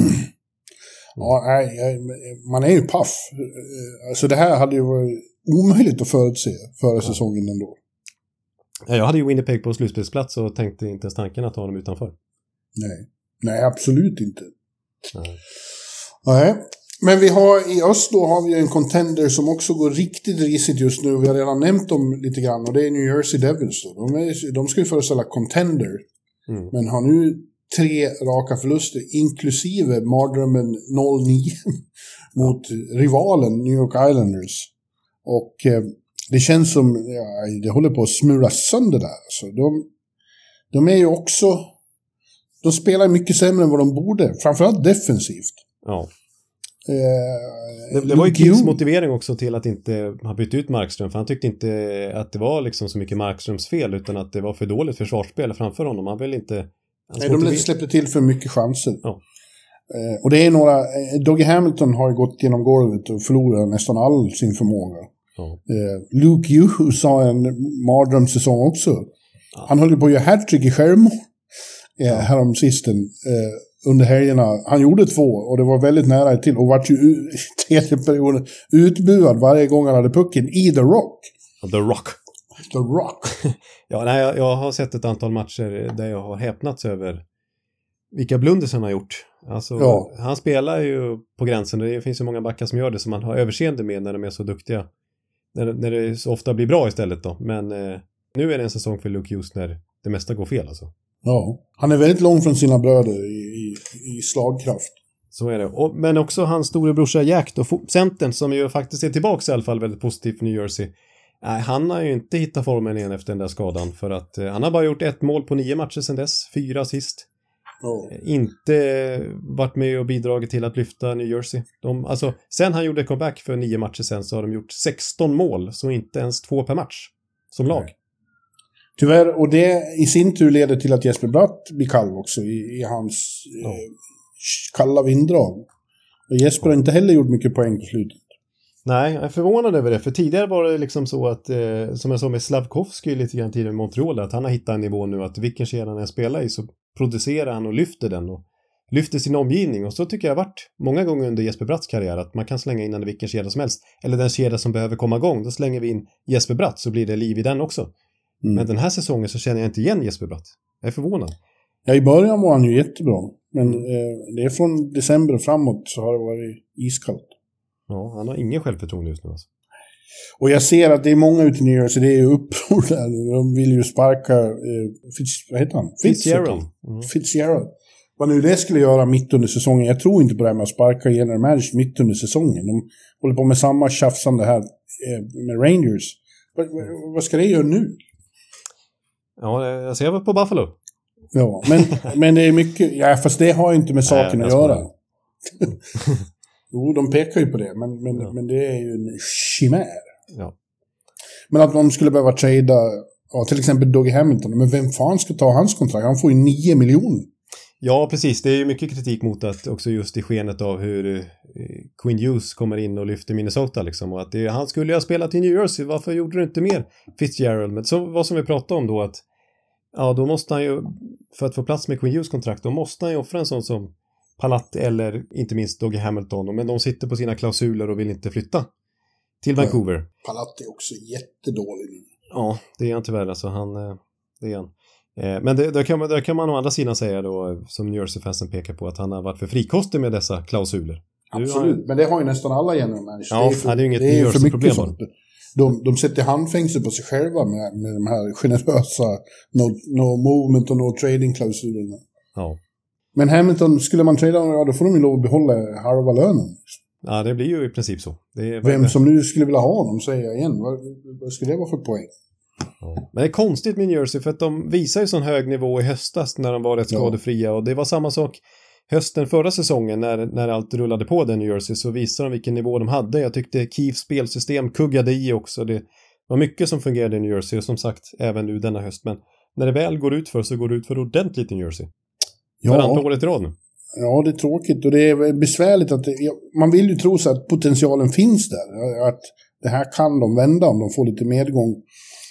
Ja, nej, man är ju paff. Alltså det här hade ju varit omöjligt att förutse förra ja. säsongen ändå. Ja, jag hade ju Winnipeg på slutspelsplats och tänkte inte ens tanken att ha dem utanför. Nej, nej absolut inte. Nej. Nej. Men vi har i öst då har vi en contender som också går riktigt risigt just nu. Vi har redan nämnt dem lite grann och det är New Jersey Devils då. De, är, de ska ju föreställa contender. Mm. Men har nu tre raka förluster inklusive mardrömmen noll nio mot rivalen New York Islanders. Och eh, det känns som ja, det håller på att smula sönder där. Så de, de är ju också de spelar mycket sämre än vad de borde. Framförallt defensivt. Ja. Eh, det, det var ju Kings motivering också till att inte ha bytt ut Markström. För han tyckte inte att det var liksom så mycket Markströms fel utan att det var för dåligt försvarsspel framför honom. Han vill inte... Nej, de släppte till för mycket chanser. Ja. Eh, och det är några... Eh, Dougie Hamilton har ju gått genom golvet och förlorat nästan all sin förmåga. Ja. Eh, Luke Hughes har en mardrömssäsong också. Ja. Han höll ju på att göra hattrick i skärmor eh, ja. härom sisten eh, under helgerna. Han gjorde två och det var väldigt nära till och vart ju i tredje perioden utbuad varje gång han hade pucken i The Rock. The Rock. The Rock. Ja, nej, jag, jag har sett ett antal matcher där jag har häpnats över vilka blunders han har gjort. Alltså, ja. Han spelar ju på gränsen. Det finns ju många backar som gör det som man har överseende med när de är så duktiga. När, när det så ofta blir bra istället då. Men eh, nu är det en säsong för Luke Hughes när det mesta går fel alltså. Ja, han är väldigt lång från sina bröder i, i, i slagkraft. Så är det. Och, men också hans storebrorsa Jack då, centern som ju faktiskt är tillbaka i alla fall väldigt positivt för New Jersey. Nej, han har ju inte hittat formen igen efter den där skadan. För att eh, han har bara gjort ett mål på nio matcher sedan dess. Fyra assist. Oh. Eh, inte varit med och bidragit till att lyfta New Jersey. De, alltså, sen han gjorde comeback för nio matcher sen så har de gjort sexton mål. Så inte ens två per match. Som lag. Nej. Tyvärr, och det i sin tur leder till att Jesper Bratt blir kall också i, i hans oh. eh, kalla vinddrag. Och Jesper har inte heller gjort mycket poäng på slutet. Nej, jag är förvånad över det. För tidigare var det liksom så att, eh, som jag sa med Slavkovski lite grann tidigare i Montreal, att han har hittat en nivå nu att vilken kedja han spelar i så producerar han och lyfter den och lyfter sin omgivning. Och så tycker jag har varit många gånger under Jesper Bratts karriär att man kan slänga in den vilken kedja som helst. Eller den kedja som behöver komma igång, då slänger vi in Jesper Bratt så blir det liv i den också. Mm. Men den här säsongen så känner jag inte igen Jesper Bratt. Jag är förvånad. Ja, i början var han ju jättebra. Men eh, det är från december och framåt så har det varit iskallt. Ja, han har ingen självförtroende just nu alltså. Och jag ser att det är många ute i New York så det är ju uppror där. De vill ju sparka eh, Fitz, vad heter han? Fitzgerald. Mm. Fitzgerald. Vad nu det skulle göra mitt under säsongen. Jag tror inte på det här med att sparka general manager mitt under säsongen. De håller på med samma tjafsande här eh, med Rangers. Vad, vad ska det göra nu? Ja, jag ser på Buffalo. Ja, men, men det är mycket... Ja, fast det har ju inte med saken att göra. Jo, de pekar ju på det, men, men, ja. men det är ju en chimär. Ja. Men att de skulle behöva trada, ja, till exempel Dougie Hamilton, men vem fan ska ta hans kontrakt? Han får ju nio miljoner. Ja, precis. Det är ju mycket kritik mot att också just i skenet av hur eh, Quinn Hughes kommer in och lyfter Minnesota liksom. Och att det, han skulle ju ha spelat i New Jersey, varför gjorde du inte mer Fitzgerald? Men så vad som vi pratade om då att ja, då måste han ju, för att få plats med Quinn Hughes kontrakt, då måste han ju offra en sån som Palat eller inte minst Dougie Hamilton. Men de sitter på sina klausuler och vill inte flytta till Vancouver. Ja, Palat är också jättedålig. Ja, det är han tyvärr. Alltså, han, det är han. Men det, där, kan man, där kan man å andra sidan säga då, som New Jersey-fansen pekar på, att han har varit för frikostig med dessa klausuler. Absolut, har... men det har ju nästan alla general managers. Ja, det är, för, det är ju inget New Jersey-problem. De, de sätter handfängsel på sig själva med, med de här generösa no, no movement och no trading-klausulerna. Ja. Men Hamilton, skulle man trada, ja, då får de ju lov att behålla halva lönen. Ja, det blir ju i princip så. Det är... Vem som nu skulle vilja ha honom, säger jag igen. Vad, vad skulle det vara för poäng? Ja. Men det är konstigt med New Jersey, för att de visar ju sån hög nivå i höstas när de var rätt skadefria. Ja. Och det var samma sak hösten förra säsongen när, när allt rullade på den New Jersey, så visade de vilken nivå de hade. Jag tyckte Keefs spelsystem kuggade i också. Det var mycket som fungerade i New Jersey och som sagt även nu denna höst. Men när det väl går ut för så går det ut för ordentligt i New Jersey. Ja. För andra året i rad nu. Ja, det är tråkigt och det är besvärligt att det, man vill ju tro så att potentialen finns där. Att det här kan de vända om de får lite medgång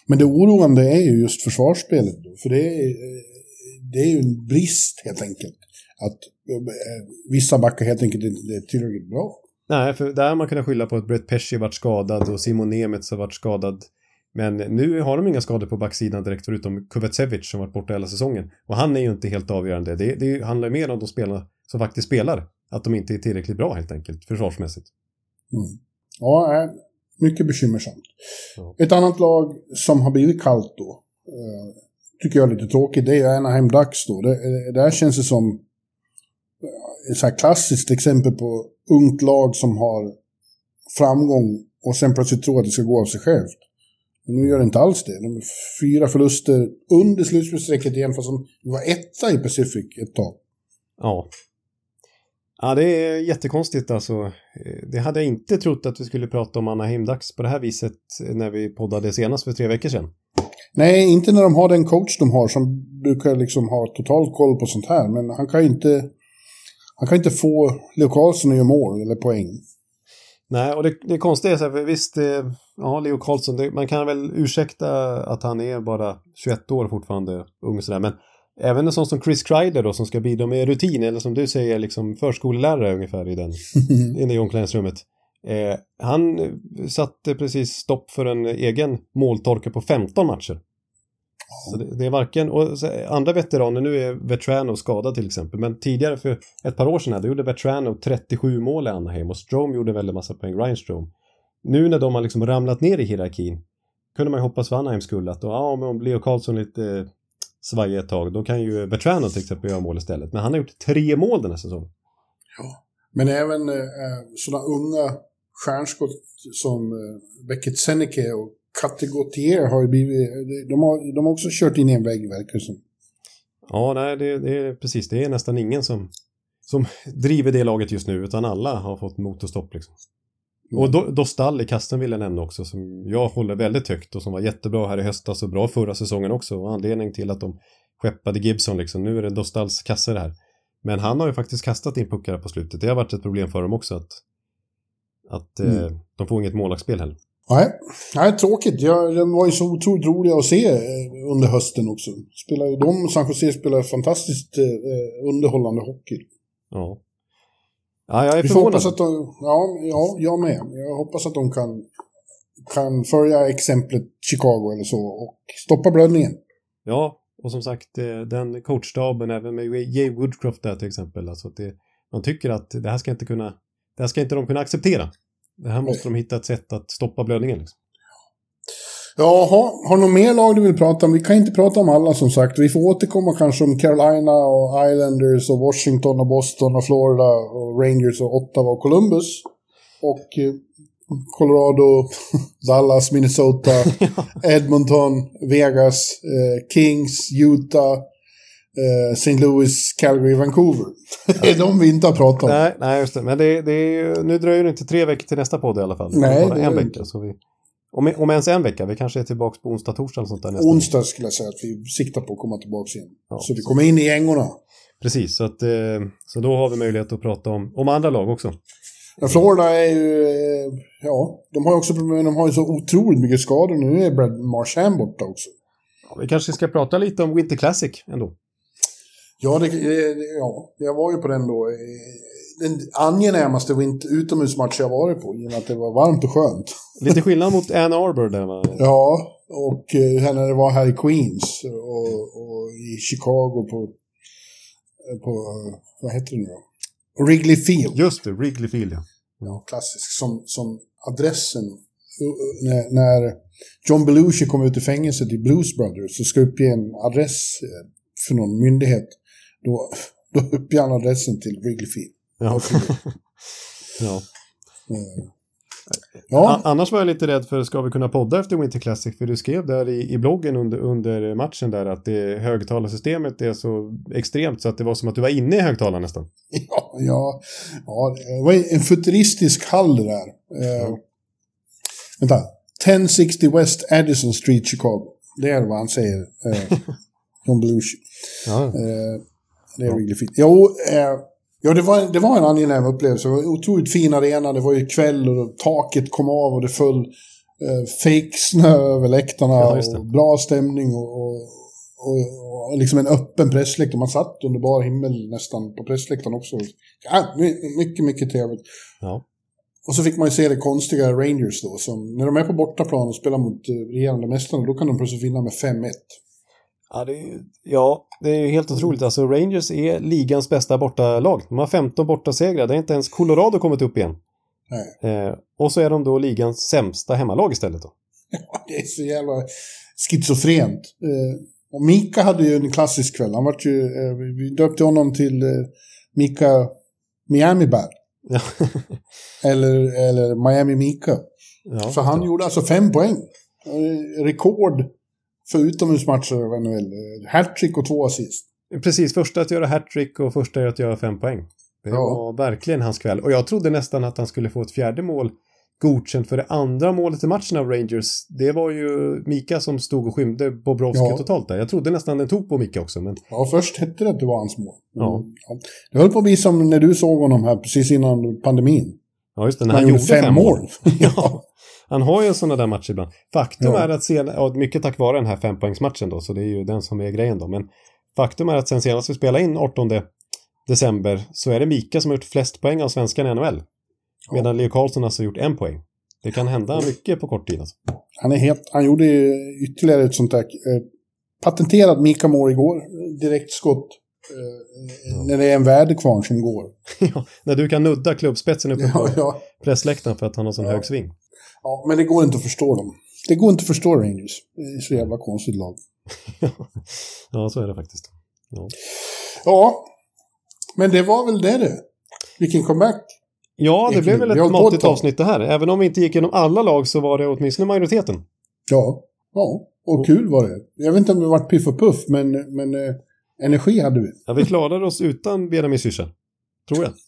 Men det oroande är ju just försvarsspelet då, för det är, det är ju en brist helt enkelt. Att vissa backar helt enkelt inte är tillräckligt bra. Nej, för där har man kunnat skylla på att Brett Pesci varit skadad och Simon Nemeth har varit skadad. Men nu har de inga skador på backsidan direkt förutom Kovacevic som varit borta hela säsongen. Och han är ju inte helt avgörande. Det, det handlar mer om de spelarna som faktiskt spelar. Att de inte är tillräckligt bra helt enkelt, försvarsmässigt. Mm. Ja, mycket bekymmersamt. Ja. Ett annat lag som har blivit kallt då, eh, tycker jag är lite tråkigt, det är Anaheim Ducks då. Det, det här känns det som ett så här klassiskt exempel på ungt lag som har framgång och sen plötsligt tror att det ska gå av sig självt. Och nu gör det inte alls det. De är fyra förluster under slutspelsstrecket igen, fast de var etta i Pacific ett tag. Ja. Ja, det är jättekonstigt alltså. Det hade jag inte trott att vi skulle prata om Anaheim Ducks på det här viset när vi poddade senast för tre veckor sedan. Nej, inte när de har den coach de har som brukar liksom ha total koll på sånt här. Men han kan inte, han kan inte få Leo Carlsson att göra mål eller poäng. Nej, och det, det konstiga är så här, visst, ja, Leo Carlsson, det, man kan väl ursäkta att han är bara tjugoett år fortfarande ung sådär, men även en sån som Chris Kreider då, som ska bidra med rutin, eller som du säger, liksom förskolelärare ungefär i den, i det omklädningsrummet. Eh, han satte precis stopp för en egen måltorka på femton matcher. Så det, det är varken, och så, andra veteraner, nu är Vetrano skadad till exempel, men tidigare för ett par år sedan här, då gjorde Vetrano trettiosju mål i Anaheim och Strome gjorde väldigt massa poäng, Ryan Strome. Nu när de har liksom ramlat ner i hierarkin kunde man ju hoppas för Anaheim skull att då, ja, om Leo Carlsson lite eh, svajig ett tag, då kan ju Vetrano till exempel göra mål istället. Men han har gjort tre mål den här säsongen. Ja, men även eh, sådana unga stjärnskott som eh, Beckett Seneke och Katte Gauthier har ju blivit, de har, de har också kört in i en vägg, verkar som. Ja, nej, det, det är precis, det är nästan ingen som, som driver det laget just nu, utan alla har fått motorstopp liksom. Mm. Och Do, Dostal i kasten vill jag nämna också, som jag håller väldigt högt och som var jättebra här i höstas och bra förra säsongen också, och anledning till att de skeppade Gibson liksom. Nu är det Dostals kasse det här. Men han har ju faktiskt kastat in puckar på slutet. Det har varit ett problem för dem också att, att mm. eh, de får inget målvaktsspel heller. Nej, nej, tråkigt. Jag, det var ju så otroligt roliga att se under hösten också. Spelar ju de, San Jose spelar fantastiskt eh, underhållande hockey. Ja. Ja, jag är Vi förvånad. hoppas att de, ja, ja, jag med. Jag hoppas att de kan, kan följa exemplet Chicago eller så och stoppa blödningen. Ja, och som sagt, den coachstaben, även med Jay Woodcroft där till exempel, alltså att det, man tycker att det här ska inte kunna, det här ska inte de kunna acceptera. Det här måste de hitta ett sätt att stoppa blödningen liksom. Jaha, har du någon mer lag du vill prata om? Vi kan inte prata om alla som sagt. Vi får återkomma kanske om Carolina och Islanders och Washington och Boston och Florida och Rangers och Ottawa och Columbus. Och eh, Colorado, Dallas, Minnesota, Edmonton, Vegas, eh, Kings, Utah, eh, Saint Louis, Calgary, Vancouver. Det är de vi inte har pratat om. Nej, nej just det. Men det, det är, nu dröjer det inte tre veckor till nästa podd i alla fall. Nej, det är det en är vecka. inte. Så vi, om, om ens en vecka, vi kanske är tillbaka på onsdag, torsdag eller sånt där nästa Onsdag skulle jag säga att vi siktar på att komma tillbaka igen. Ja, så vi kommer in i gängorna. Precis, så, att, eh, så då har vi möjlighet att prata om, om andra lag också. Ja, Florida är ju, eh, ja, de har ju också problem, de har ju så otroligt mycket skador. Nu är Brad Marchand borta också. Ja, vi kanske ska prata lite om Winter Classic ändå. Ja, det, det, ja, jag var ju på den då. Den angenämaste vinter, utomhusmatch jag varit på, genom att det var varmt och skönt. Lite skillnad mot Ann Arbor där va? Ja, och eh, när det var här i Queens och, och i Chicago på, på, vad heter det nu då? Wrigley Field. Just det, Wrigley Field, ja. Ja, klassisk. Som, som adressen, när, när John Belushi kom ut i fängelset i Blues Brothers så ska uppge en adress för någon myndighet. Då, då uppger han adressen till Wrigley Field. Ja. ja. Ja. Annars var jag lite rädd för, ska vi kunna podda efter Winter Classic? För du skrev där i, i bloggen under, under matchen där att det högtalarsystemet är så extremt så att det var som att du var inne i högtalaren nästan. Ja, ja, ja, det var en futuristisk hall det där. Eh, vänta. ten sextio West Addison Street, Chicago. Det är vad han säger. Eh, John Belushi. Ja. Eh, det är ja. Really fint. Jo, eh, ja, det var, det var en angenäm upplevelse. Det var en otroligt fin arena. Det var ju kväll och taket kom av och det föll eh, fake snö över läktarna Ja, just det. och bra stämning och, och, och, och liksom en öppen pressläktare. Man satt under bar himmel nästan på pressläktaren också. Ja, mycket, mycket trevligt. Ja. Och så fick man ju se det konstiga Rangers då, som när de är på bortaplan och spelar mot uh, regerande mästarna, då kan de plötsligt vinna med fem ett. Ja, det är, ja, det är ju helt otroligt. Alltså Rangers är ligans bästa bortalag. De har femton bortasegrar. Det är inte ens Colorado kommit upp igen. Nej. Eh, och så är de då ligans sämsta hemmalag istället då. Ja, det är så jävla schizofrent. Eh, och Mika hade ju en klassisk kväll. Han var ju, eh, vi döpte honom till eh, Mika Miami Bär. Ja. eller, eller Miami Mika. Ja, för han ja. gjorde alltså fem poäng. Eh, rekord för utomhusmatcher av N H L. Hattrick och två assist. Precis, första att göra hattrick och första att göra fem poäng. Det Ja. var verkligen hans kväll. Och jag trodde nästan att han skulle få ett fjärde mål godkänt för det andra målet i matchen av Rangers. Det var ju Mika som stod och skymde Bobrovsky Ja. totalt där. Jag trodde nästan den tog på Mika också. Men... Ja, först hette det att det var hans mål. Ja. Ja. Det höll på att bli som när du såg honom här precis innan pandemin. Ja, just det. När Han, han, gjorde gjorde fem, fem mål. mål. Ja. Han har ju en sån där match ibland. Faktum Ja. är att sen, ja, mycket tack vare den här fempoängsmatchen då, så det är ju den som är grejen då. Men faktum är att sen senast vi spelade in artonde december så är det Mika som har gjort flest poäng av svenskan i N H L. Medan Leo Carlsson alltså har gjort en poäng. Det kan hända mycket på kort tid alltså. Han, är helt, han gjorde ytterligare ett sånt där eh, patenterat Mika-mål igår. Direkt skott. Eh, Ja. När det är en väderkvarn som går. Ja, när du kan nudda klubbspetsen uppe på Ja, ja. pressläktaren för att han har sån Ja. hög sving. Ja, men det går inte att förstå dem. Det går inte att förstå Rangers. Det är så jävla konstigt lag. Ja, så är det faktiskt. Ja, Ja, men det var väl det det. Vilken comeback. ja det blev väl Vi har ett hållit på ett matigt tag. avsnitt det här. Även om vi inte gick igenom alla lag så var det åtminstone majoriteten. Ja, ja. Och kul var det. Jag vet inte om det var piff och puff, men, men eh, energi hade vi. Ja, vi klarade oss utan Benjamin Syrsa. Tror jag.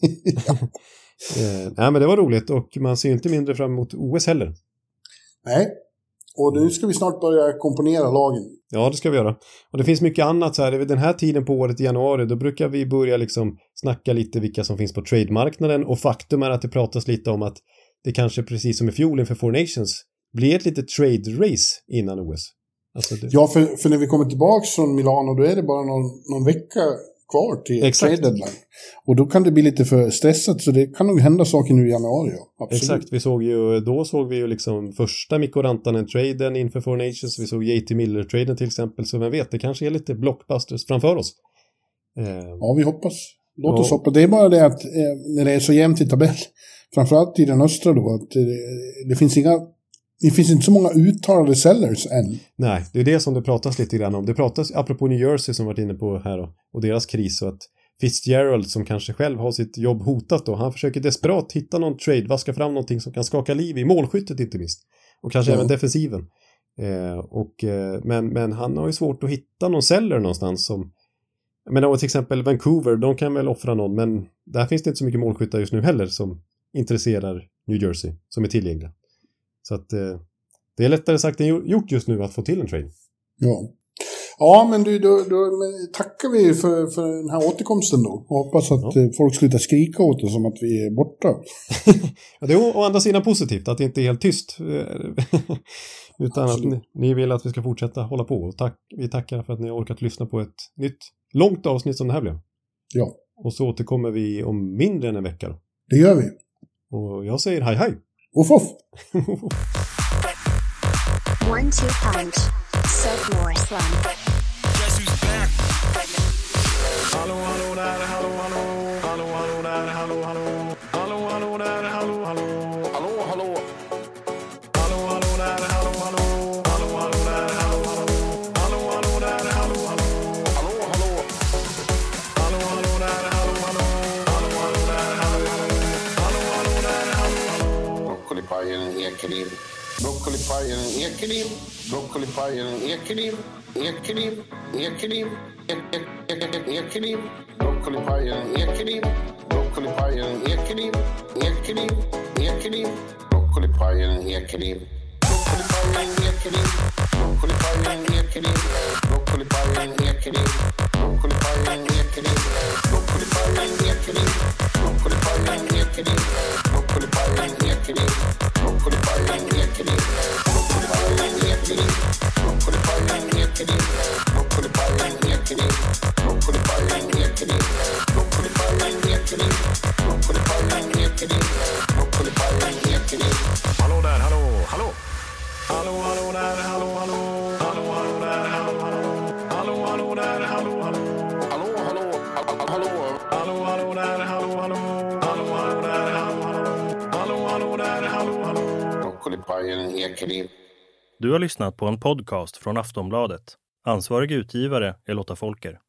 eh, nej, men det var roligt och man ser ju inte mindre fram emot O S heller. Nej. Och nu ska vi snart börja komponera lagen. Ja, det ska vi göra. Och det finns mycket annat så här. Den här tiden på året i januari, då brukar vi börja liksom snacka lite vilka som finns på trademarknaden. Och faktum är att det pratas lite om att det kanske precis som i fjol inför Four Nations blir ett litet trade-race innan O S. Alltså det... Ja, för, för när vi kommer tillbaka från Milano, då är det bara någon, någon vecka kvar till Exakt. trade deadline. Och då kan det bli lite för stressat, så det kan nog hända saker nu i januari. Ja. Absolut. Exakt, vi såg ju, då såg vi ju liksom första Mikko Rantanen-traden inför Four Nations. Vi såg J T Miller-traden till exempel. Så vem vet, det kanske är lite blockbusters framför oss. Eh, Ja, vi hoppas. Låt Ja. oss hoppas. Det är bara det att eh, när det är så jämnt i tabell, framförallt i den östra då, att eh, det finns inga, det finns inte så många uttalade sellers än. nej, det är det som det pratas lite grann om. Det pratas, apropå New Jersey som varit inne på här då, och deras kris, och att Fitzgerald som kanske själv har sitt jobb hotat då, han försöker desperat hitta någon trade, vaska fram någonting som kan skaka liv i målskyttet inte minst. Och kanske Ja. även defensiven. Eh, och, eh, men, men han har ju svårt att hitta någon seller någonstans som, men då till exempel Vancouver, de kan väl offra någon, men där finns det inte så mycket målskyttar just nu heller som intresserar New Jersey, som är tillgängliga. Så att eh, det är lättare sagt än gjort just nu att få till en trade. Ja. Ja, men du, då, då men tackar vi för, för den här återkomsten då. Och hoppas att Ja. eh, folk slutar skrika åt oss som att vi är borta. Ja, det är å, å andra sidan positivt att det inte är helt tyst. Utan att Absolut. ni, ni vill att vi ska fortsätta hålla på. Och tack, vi tackar för att ni har orkat lyssna på ett nytt långt avsnitt som det här blev. Ja, Och så återkommer vi om mindre än en vecka då. det gör vi. Och jag säger hej hej! Off, off. One two punch. Sophomore slump. Guess who's back? Hallå, hallå där, hallå, hallå. Hallå, hallå där, hallå, hallå. Hallå, hallå där, hallå, hallå. Hallå, hallå. Hallå, hallå där, hallå, hallå. Hallå, hallå där, hallå, hallå. Hallå, hallå där, hallå, hallå. Hallå, hallå. Hallå, hallå där, hallå, hallå. Hallå, hallå där, hallå, hallå. Hallå, hallå där, hallå, hallå. Broccolipajen Ekeliv. Broccolipajen Ekeliv. Broccolipajen Ekeliv. Ekeliv. Ekeliv. Ek- ek- ek- ek- Ekeliv. Broccolipajen Ekeliv. Broccolipajen Ekeliv. Ekeliv. Ekeliv. Broccolipajen Ekeliv. Broccolipajen Ekeliv. Broccolipajen Ekeliv. Broccolipajen Ekeliv. Broccolipajen Ekeliv. Broccolipajen Ekeliv. Broccolipajen Ekeliv. Broccolipajen Ekeliv. Broccolipajen Ekeliv. Broccolipajaren Ekeliv. Du har lyssnat på en podcast från Aftonbladet. Ansvarig utgivare är Lotta Folker.